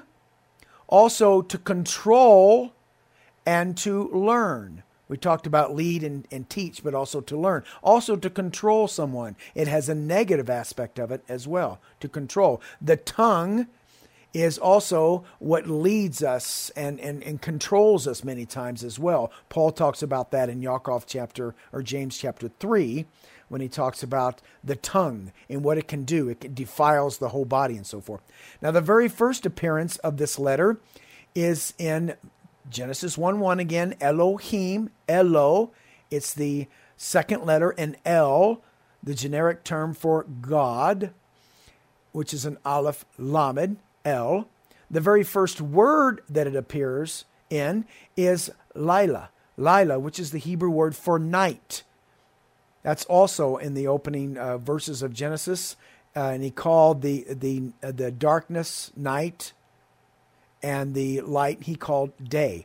[SPEAKER 1] also to control and to learn. We talked about lead and, and teach, but also to learn. Also to control someone. It has a negative aspect of it as well, to control. The tongue is also what leads us and, and, and controls us many times as well. Paul talks about that in Yaakov chapter, or James chapter three, when he talks about the tongue and what it can do. It defiles the whole body and so forth. Now, the very first appearance of this letter is in Genesis one one again, Elohim, Elo. It's the second letter, and El, the generic term for God, which is an Aleph Lamed, El. The very first word that it appears in is Lila, Lila, which is the Hebrew word for night. That's also in the opening uh, verses of Genesis, uh, and he called the the uh, the darkness night, and the light he called day.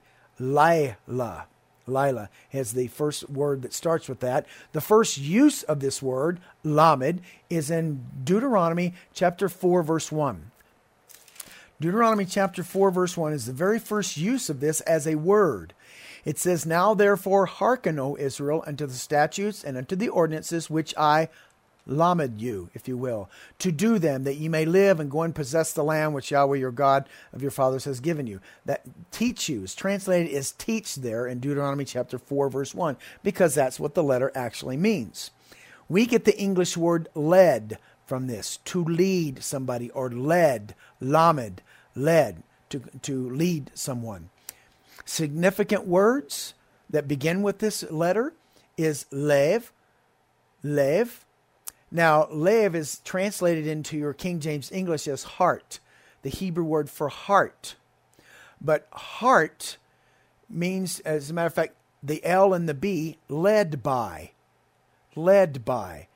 [SPEAKER 1] Lila, Lila is the first word that starts with that. The first use of this word, Lamed, is in Deuteronomy chapter four, verse one. Deuteronomy chapter four, verse one is the very first use of this as a word. It says, "Now therefore hearken, O Israel, unto the statutes and unto the ordinances which I lamed you," if you will, "to do them, that ye may live and go and possess the land which Yahweh your God of your fathers has given you." That teach you is translated as teach there in Deuteronomy chapter four, verse one, because that's what the letter actually means. We get the English word led from this, to lead somebody, or led, lamed, led, to, to lead someone. Significant words that begin with this letter is lev, lev. Now, lev is translated into your King James English as heart, the Hebrew word for heart. But heart means, as a matter of fact, the L and the B, led by, led by.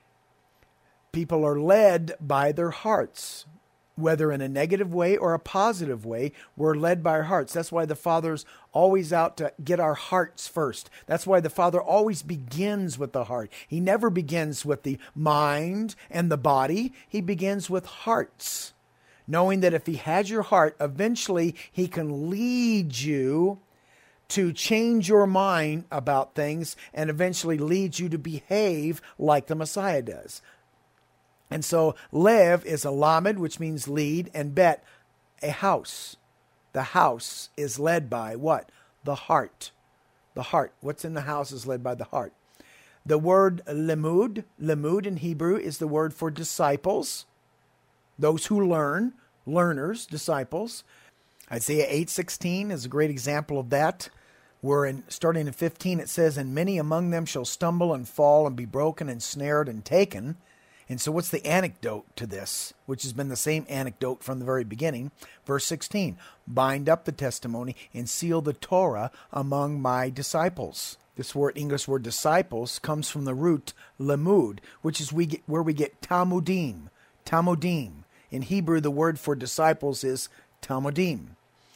[SPEAKER 1] People are led by their hearts. Whether in a negative way or a positive way, we're led by our hearts. That's why the Father's always out to get our hearts first. That's why the Father always begins with the heart. He never begins with the mind and the body. He begins with hearts, knowing that if he has your heart, eventually he can lead you to change your mind about things and eventually lead you to behave like the Messiah does. And so lev is a lamed, which means lead, and bet, a house. The house is led by what? The heart. The heart. What's in the house is led by the heart. The word lemud, lemud in Hebrew is the word for disciples. Those who learn, learners, disciples. Isaiah eight sixteen is a great example of that. Where in, starting in fifteen it says, "And many among them shall stumble and fall and be broken and snared and taken." And so what's the anecdote to this, which has been the same anecdote from the very beginning? Verse sixteen, "Bind up the testimony and seal the Torah among my disciples." This word, English word disciples, comes from the root lemud, which is we get, where we get Talmudim. Talmudim. In Hebrew, the word for disciples is Talmudim.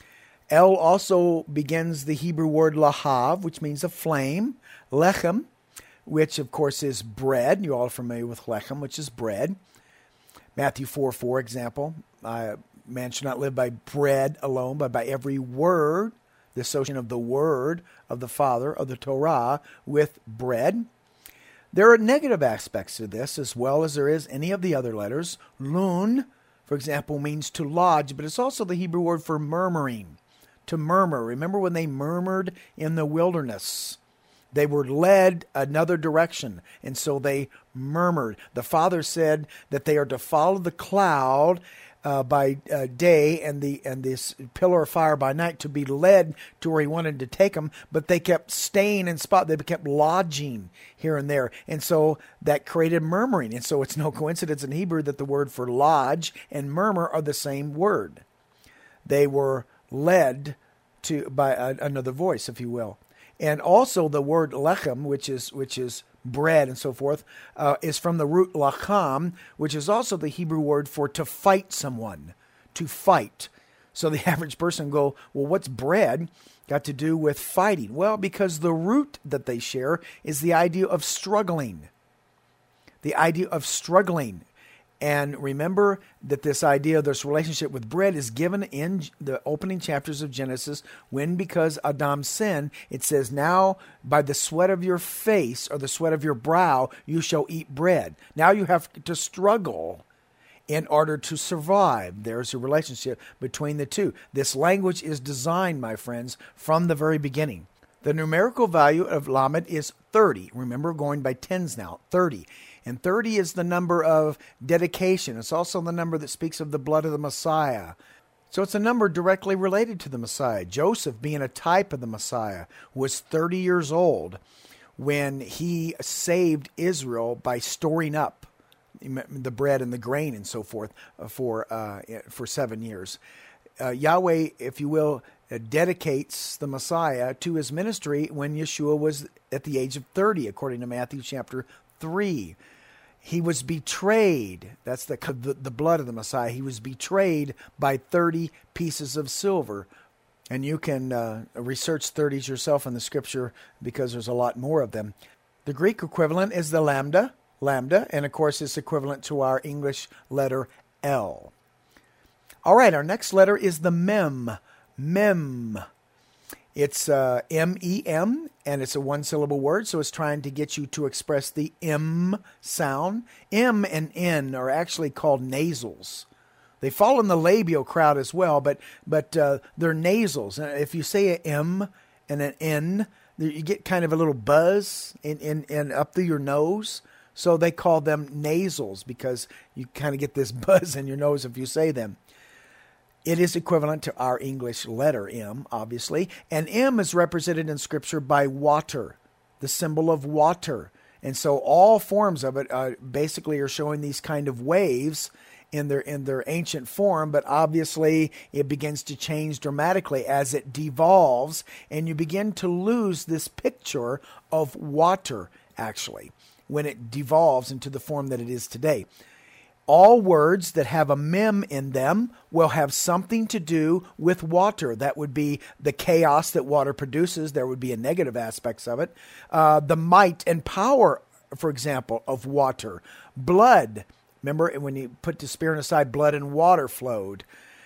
[SPEAKER 1] El also begins the Hebrew word lahav, which means a flame. Lechem, which of course is bread. You all are familiar with lechem, which is bread. Matthew four four example, uh, man should not live by bread alone, but by every word, the association of the word of the Father, of the Torah, with bread. There are negative aspects to this as well as there is any of the other letters. Lun, for example, means to lodge, but it's also the Hebrew word for murmuring, to murmur. Remember when they murmured in the wilderness? They were led another direction, and so they murmured. The Father said that they are to follow the cloud uh, by uh, day and the and this pillar of fire by night, to be led to where he wanted to take them, but they kept staying in spot. They kept lodging here and there, and so that created murmuring. And so it's no coincidence in Hebrew that the word for lodge and murmur are the same word. They were led to by a, another voice, if you will. And also the word lechem, which is which is bread and so forth, uh, is from the root lacham, which is also the Hebrew word for to fight someone, to fight. So the average person go, well, what's bread got to do with fighting? Well, because the root that they share is the idea of struggling. The idea of struggling. And remember that this idea, this relationship with bread is given in the opening chapters of Genesis when, because Adam sinned, it says, now by the sweat of your face or the sweat of your brow, you shall eat bread. Now you have to struggle in order to survive. There's a relationship between the two. This language is designed, my friends, from the very beginning. The numerical value of Lamed is thirty. Remember, going by tens now, thirty. And thirty is the number of dedication. It's also the number that speaks of the blood of the Messiah. So it's a number directly related to the Messiah. Joseph, being a type of the Messiah, was thirty years old when he saved Israel by storing up the bread and the grain and so forth for uh, for seven years. Uh, Yahweh, if you will, uh, dedicates the Messiah to his ministry when Yeshua was at the age of thirty, according to Matthew chapter three. He was betrayed. That's the, the the blood of the Messiah. He was betrayed by thirty pieces of silver. And you can uh, research thirties yourself in the scripture because there's a lot more of them. The Greek equivalent is the lambda, lambda, and of course it's equivalent to our English letter L. All right, our next letter is the mem, mem. It's uh, M E M, and it's a one-syllable word, so it's trying to get you to express the M sound. M and N are actually called nasals. They fall in the labial crowd as well, but but uh, they're nasals. If you say an M and an N, you get kind of a little buzz in, in, in up through your nose. So they call them nasals because you kind of get this buzz in your nose if you say them. It is equivalent to our English letter M, obviously. And M is represented in Scripture by water, the symbol of water. And so all forms of it uh, basically are showing these kind of waves in their in their ancient form, but obviously it begins to change dramatically as it devolves, and you begin to lose this picture of water, actually, when it devolves into the form that it is today. All words that have a mem in them will have something to do with water. That would be the chaos that water produces. There would be a negative aspects of it. Uh, the might and power, for example, of water. Blood. Remember when you put the spear aside, blood and water flowed.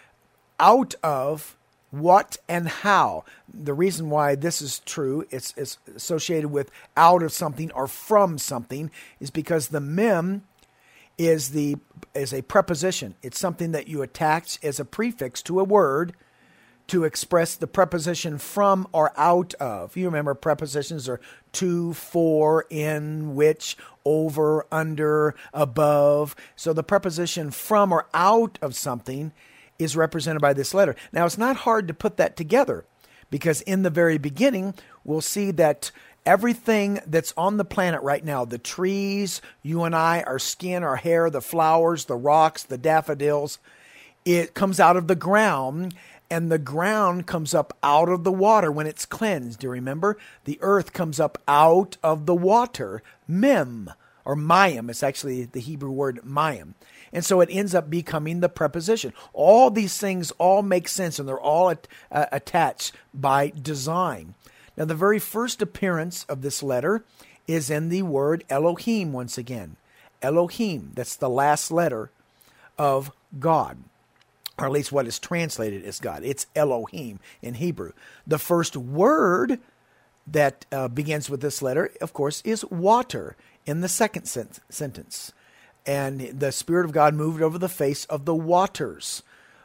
[SPEAKER 1] Out of what and how. The reason why this is true, it's, it's associated with out of something or from something, is because the mem is the is a preposition. It's something that you attach as a prefix to a word to express the preposition from or out of. You remember prepositions are to, for, in, which, over, under, above. So the preposition from or out of something is represented by this letter. Now, it's not hard to put that together because in the very beginning, we'll see that everything that's on the planet right now, the trees, you and I, our skin, our hair, the flowers, the rocks, the daffodils, it comes out of the ground, and the ground comes up out of the water when it's cleansed. Do you remember? The earth comes up out of the water, mem, or mayim. It's actually the Hebrew word mayim. And so it ends up becoming the preposition. All these things all make sense, and they're all at, uh, attached by design. Now, the very first appearance of this letter is in the word Elohim once again. Elohim, that's the last letter of God, or at least what is translated as God. It's Elohim in Hebrew. The first word that uh, begins with this letter, of course, is water in the second sent- sentence. And the Spirit of God moved over the face of the waters.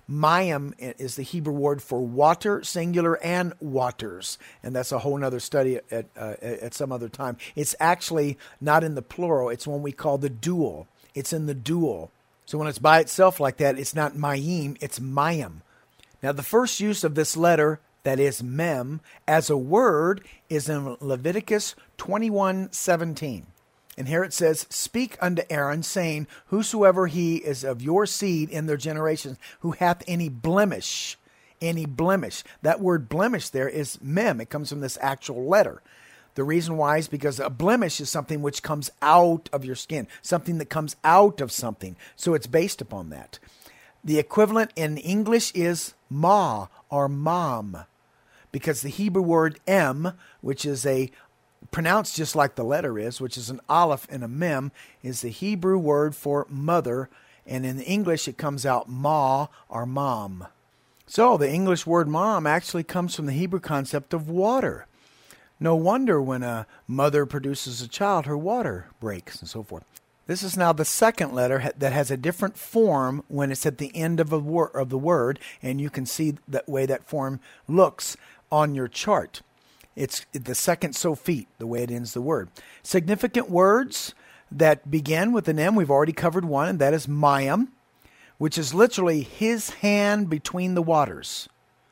[SPEAKER 1] Mayim is the Hebrew word for water, singular, and waters. And that's a whole nother study at, uh, at some other time. It's actually not in the plural. It's one we call the dual. It's in the dual. So when it's by itself like that, it's not Mayim, it's Mayim. Now the first use of this letter, that is mem, as a word is in Leviticus twenty-one seventeen. And here it says, speak unto Aaron, saying, whosoever he is of your seed in their generations, who hath any blemish, any blemish. That word blemish there is mem. It comes from this actual letter. The reason why is because a blemish is something which comes out of your skin, something that comes out of something. So it's based upon that. The equivalent in English is ma or mom, because the Hebrew word em, which is a pronounced just like the letter is, which is an aleph and a mem, is the Hebrew word for mother, and in English it comes out ma or mom. So the English word mom actually comes from the Hebrew concept of water. No wonder when a mother produces a child, her water breaks and so forth. This is now the second letter that has a different form when it's at the end of, a wor- of the word, and you can see that way that form looks on your chart. It's the second sophit, the way it ends the word. Significant words that begin with an M, we've already covered one, and that is Mayim, which is literally his hand between the waters.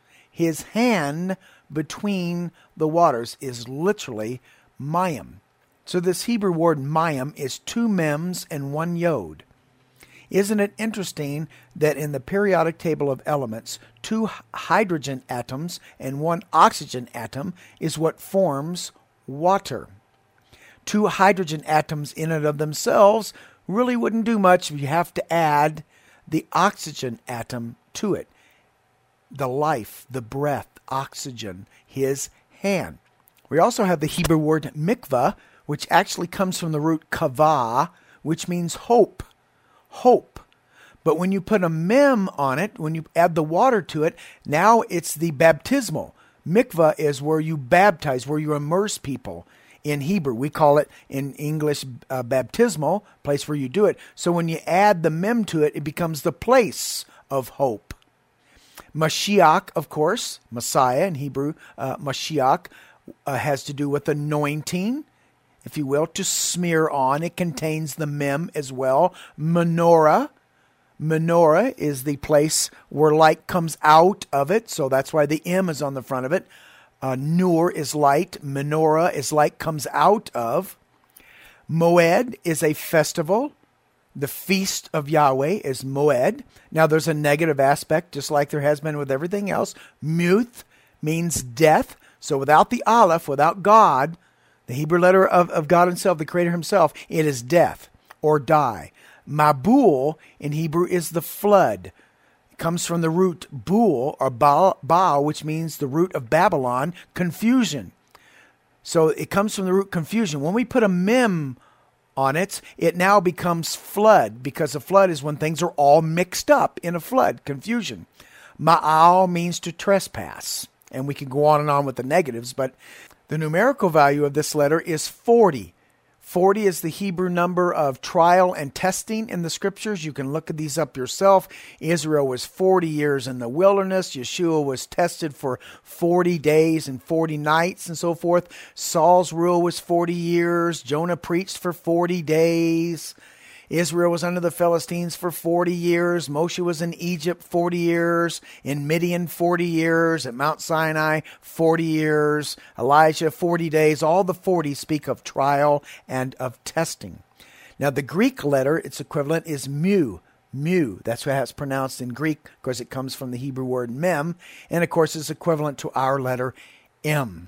[SPEAKER 1] His hand between the waters is literally Mayim. So this Hebrew word Mayim is two mems and one yod. Isn't it interesting that in the periodic table of elements, two hydrogen atoms and one oxygen atom is what forms water? Two hydrogen atoms in and of themselves really wouldn't do much if you have to add the oxygen atom to it. The life, the breath, oxygen, his hand. We also have the Hebrew word mikvah, which actually comes from the root kavah, which means hope. Hope. But when you put a mem on it, when you add the water to it, now it's the baptismal. Mikvah is where you baptize, where you immerse people. In Hebrew, we call it in English uh, baptismal, place where you do it. So when you add the mem to it, it becomes the place of hope. Mashiach, of course, Messiah in Hebrew, uh, Mashiach uh, has to do with anointing, if you will, to smear on. It contains the mem as well. Menorah. Menorah is the place where light comes out of it, so that's why the M is on the front of it. Uh, Nur is light. Menorah is light comes out of. Moed is a festival. The feast of Yahweh is Moed. Now there's a negative aspect, just like there has been with everything else. Muth means death. So without the Aleph, without God, the Hebrew letter of, of God himself, the Creator himself, it is death or die. Mabul in Hebrew is the flood. It comes from the root bul or ba, ba, which means the root of Babylon, confusion. So it comes from the root confusion. When we put a mem on it, it now becomes flood, because a flood is when things are all mixed up in a flood, confusion. Ma'al means to trespass. And we can go on and on with the negatives, but the numerical value of this letter is forty. forty is the Hebrew number of trial and testing in the scriptures. You can look at these up yourself. Israel was forty years in the wilderness. Yeshua was tested for forty days and forty nights and so forth. Saul's rule was forty years. Jonah preached for forty days. Israel was under the Philistines for forty years. Moshe was in Egypt forty years. In Midian forty years. At Mount Sinai forty years. Elijah forty days. All the forty speak of trial and of testing. Now the Greek letter, its equivalent is mu. Mu. That's how it's pronounced in Greek, because it comes from the Hebrew word mem. And of course it's equivalent to our letter M.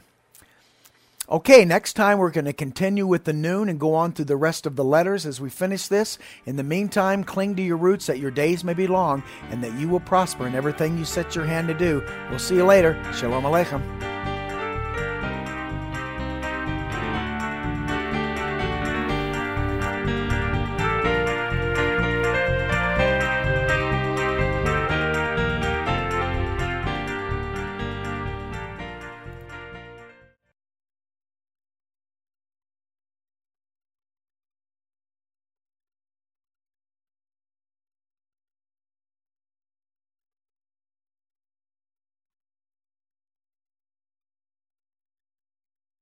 [SPEAKER 1] Okay, next time we're going to continue with the noon and go on through the rest of the letters as we finish this. In the meantime, cling to your roots that your days may be long and that you will prosper in everything you set your hand to do. We'll see you later. Shalom Aleichem.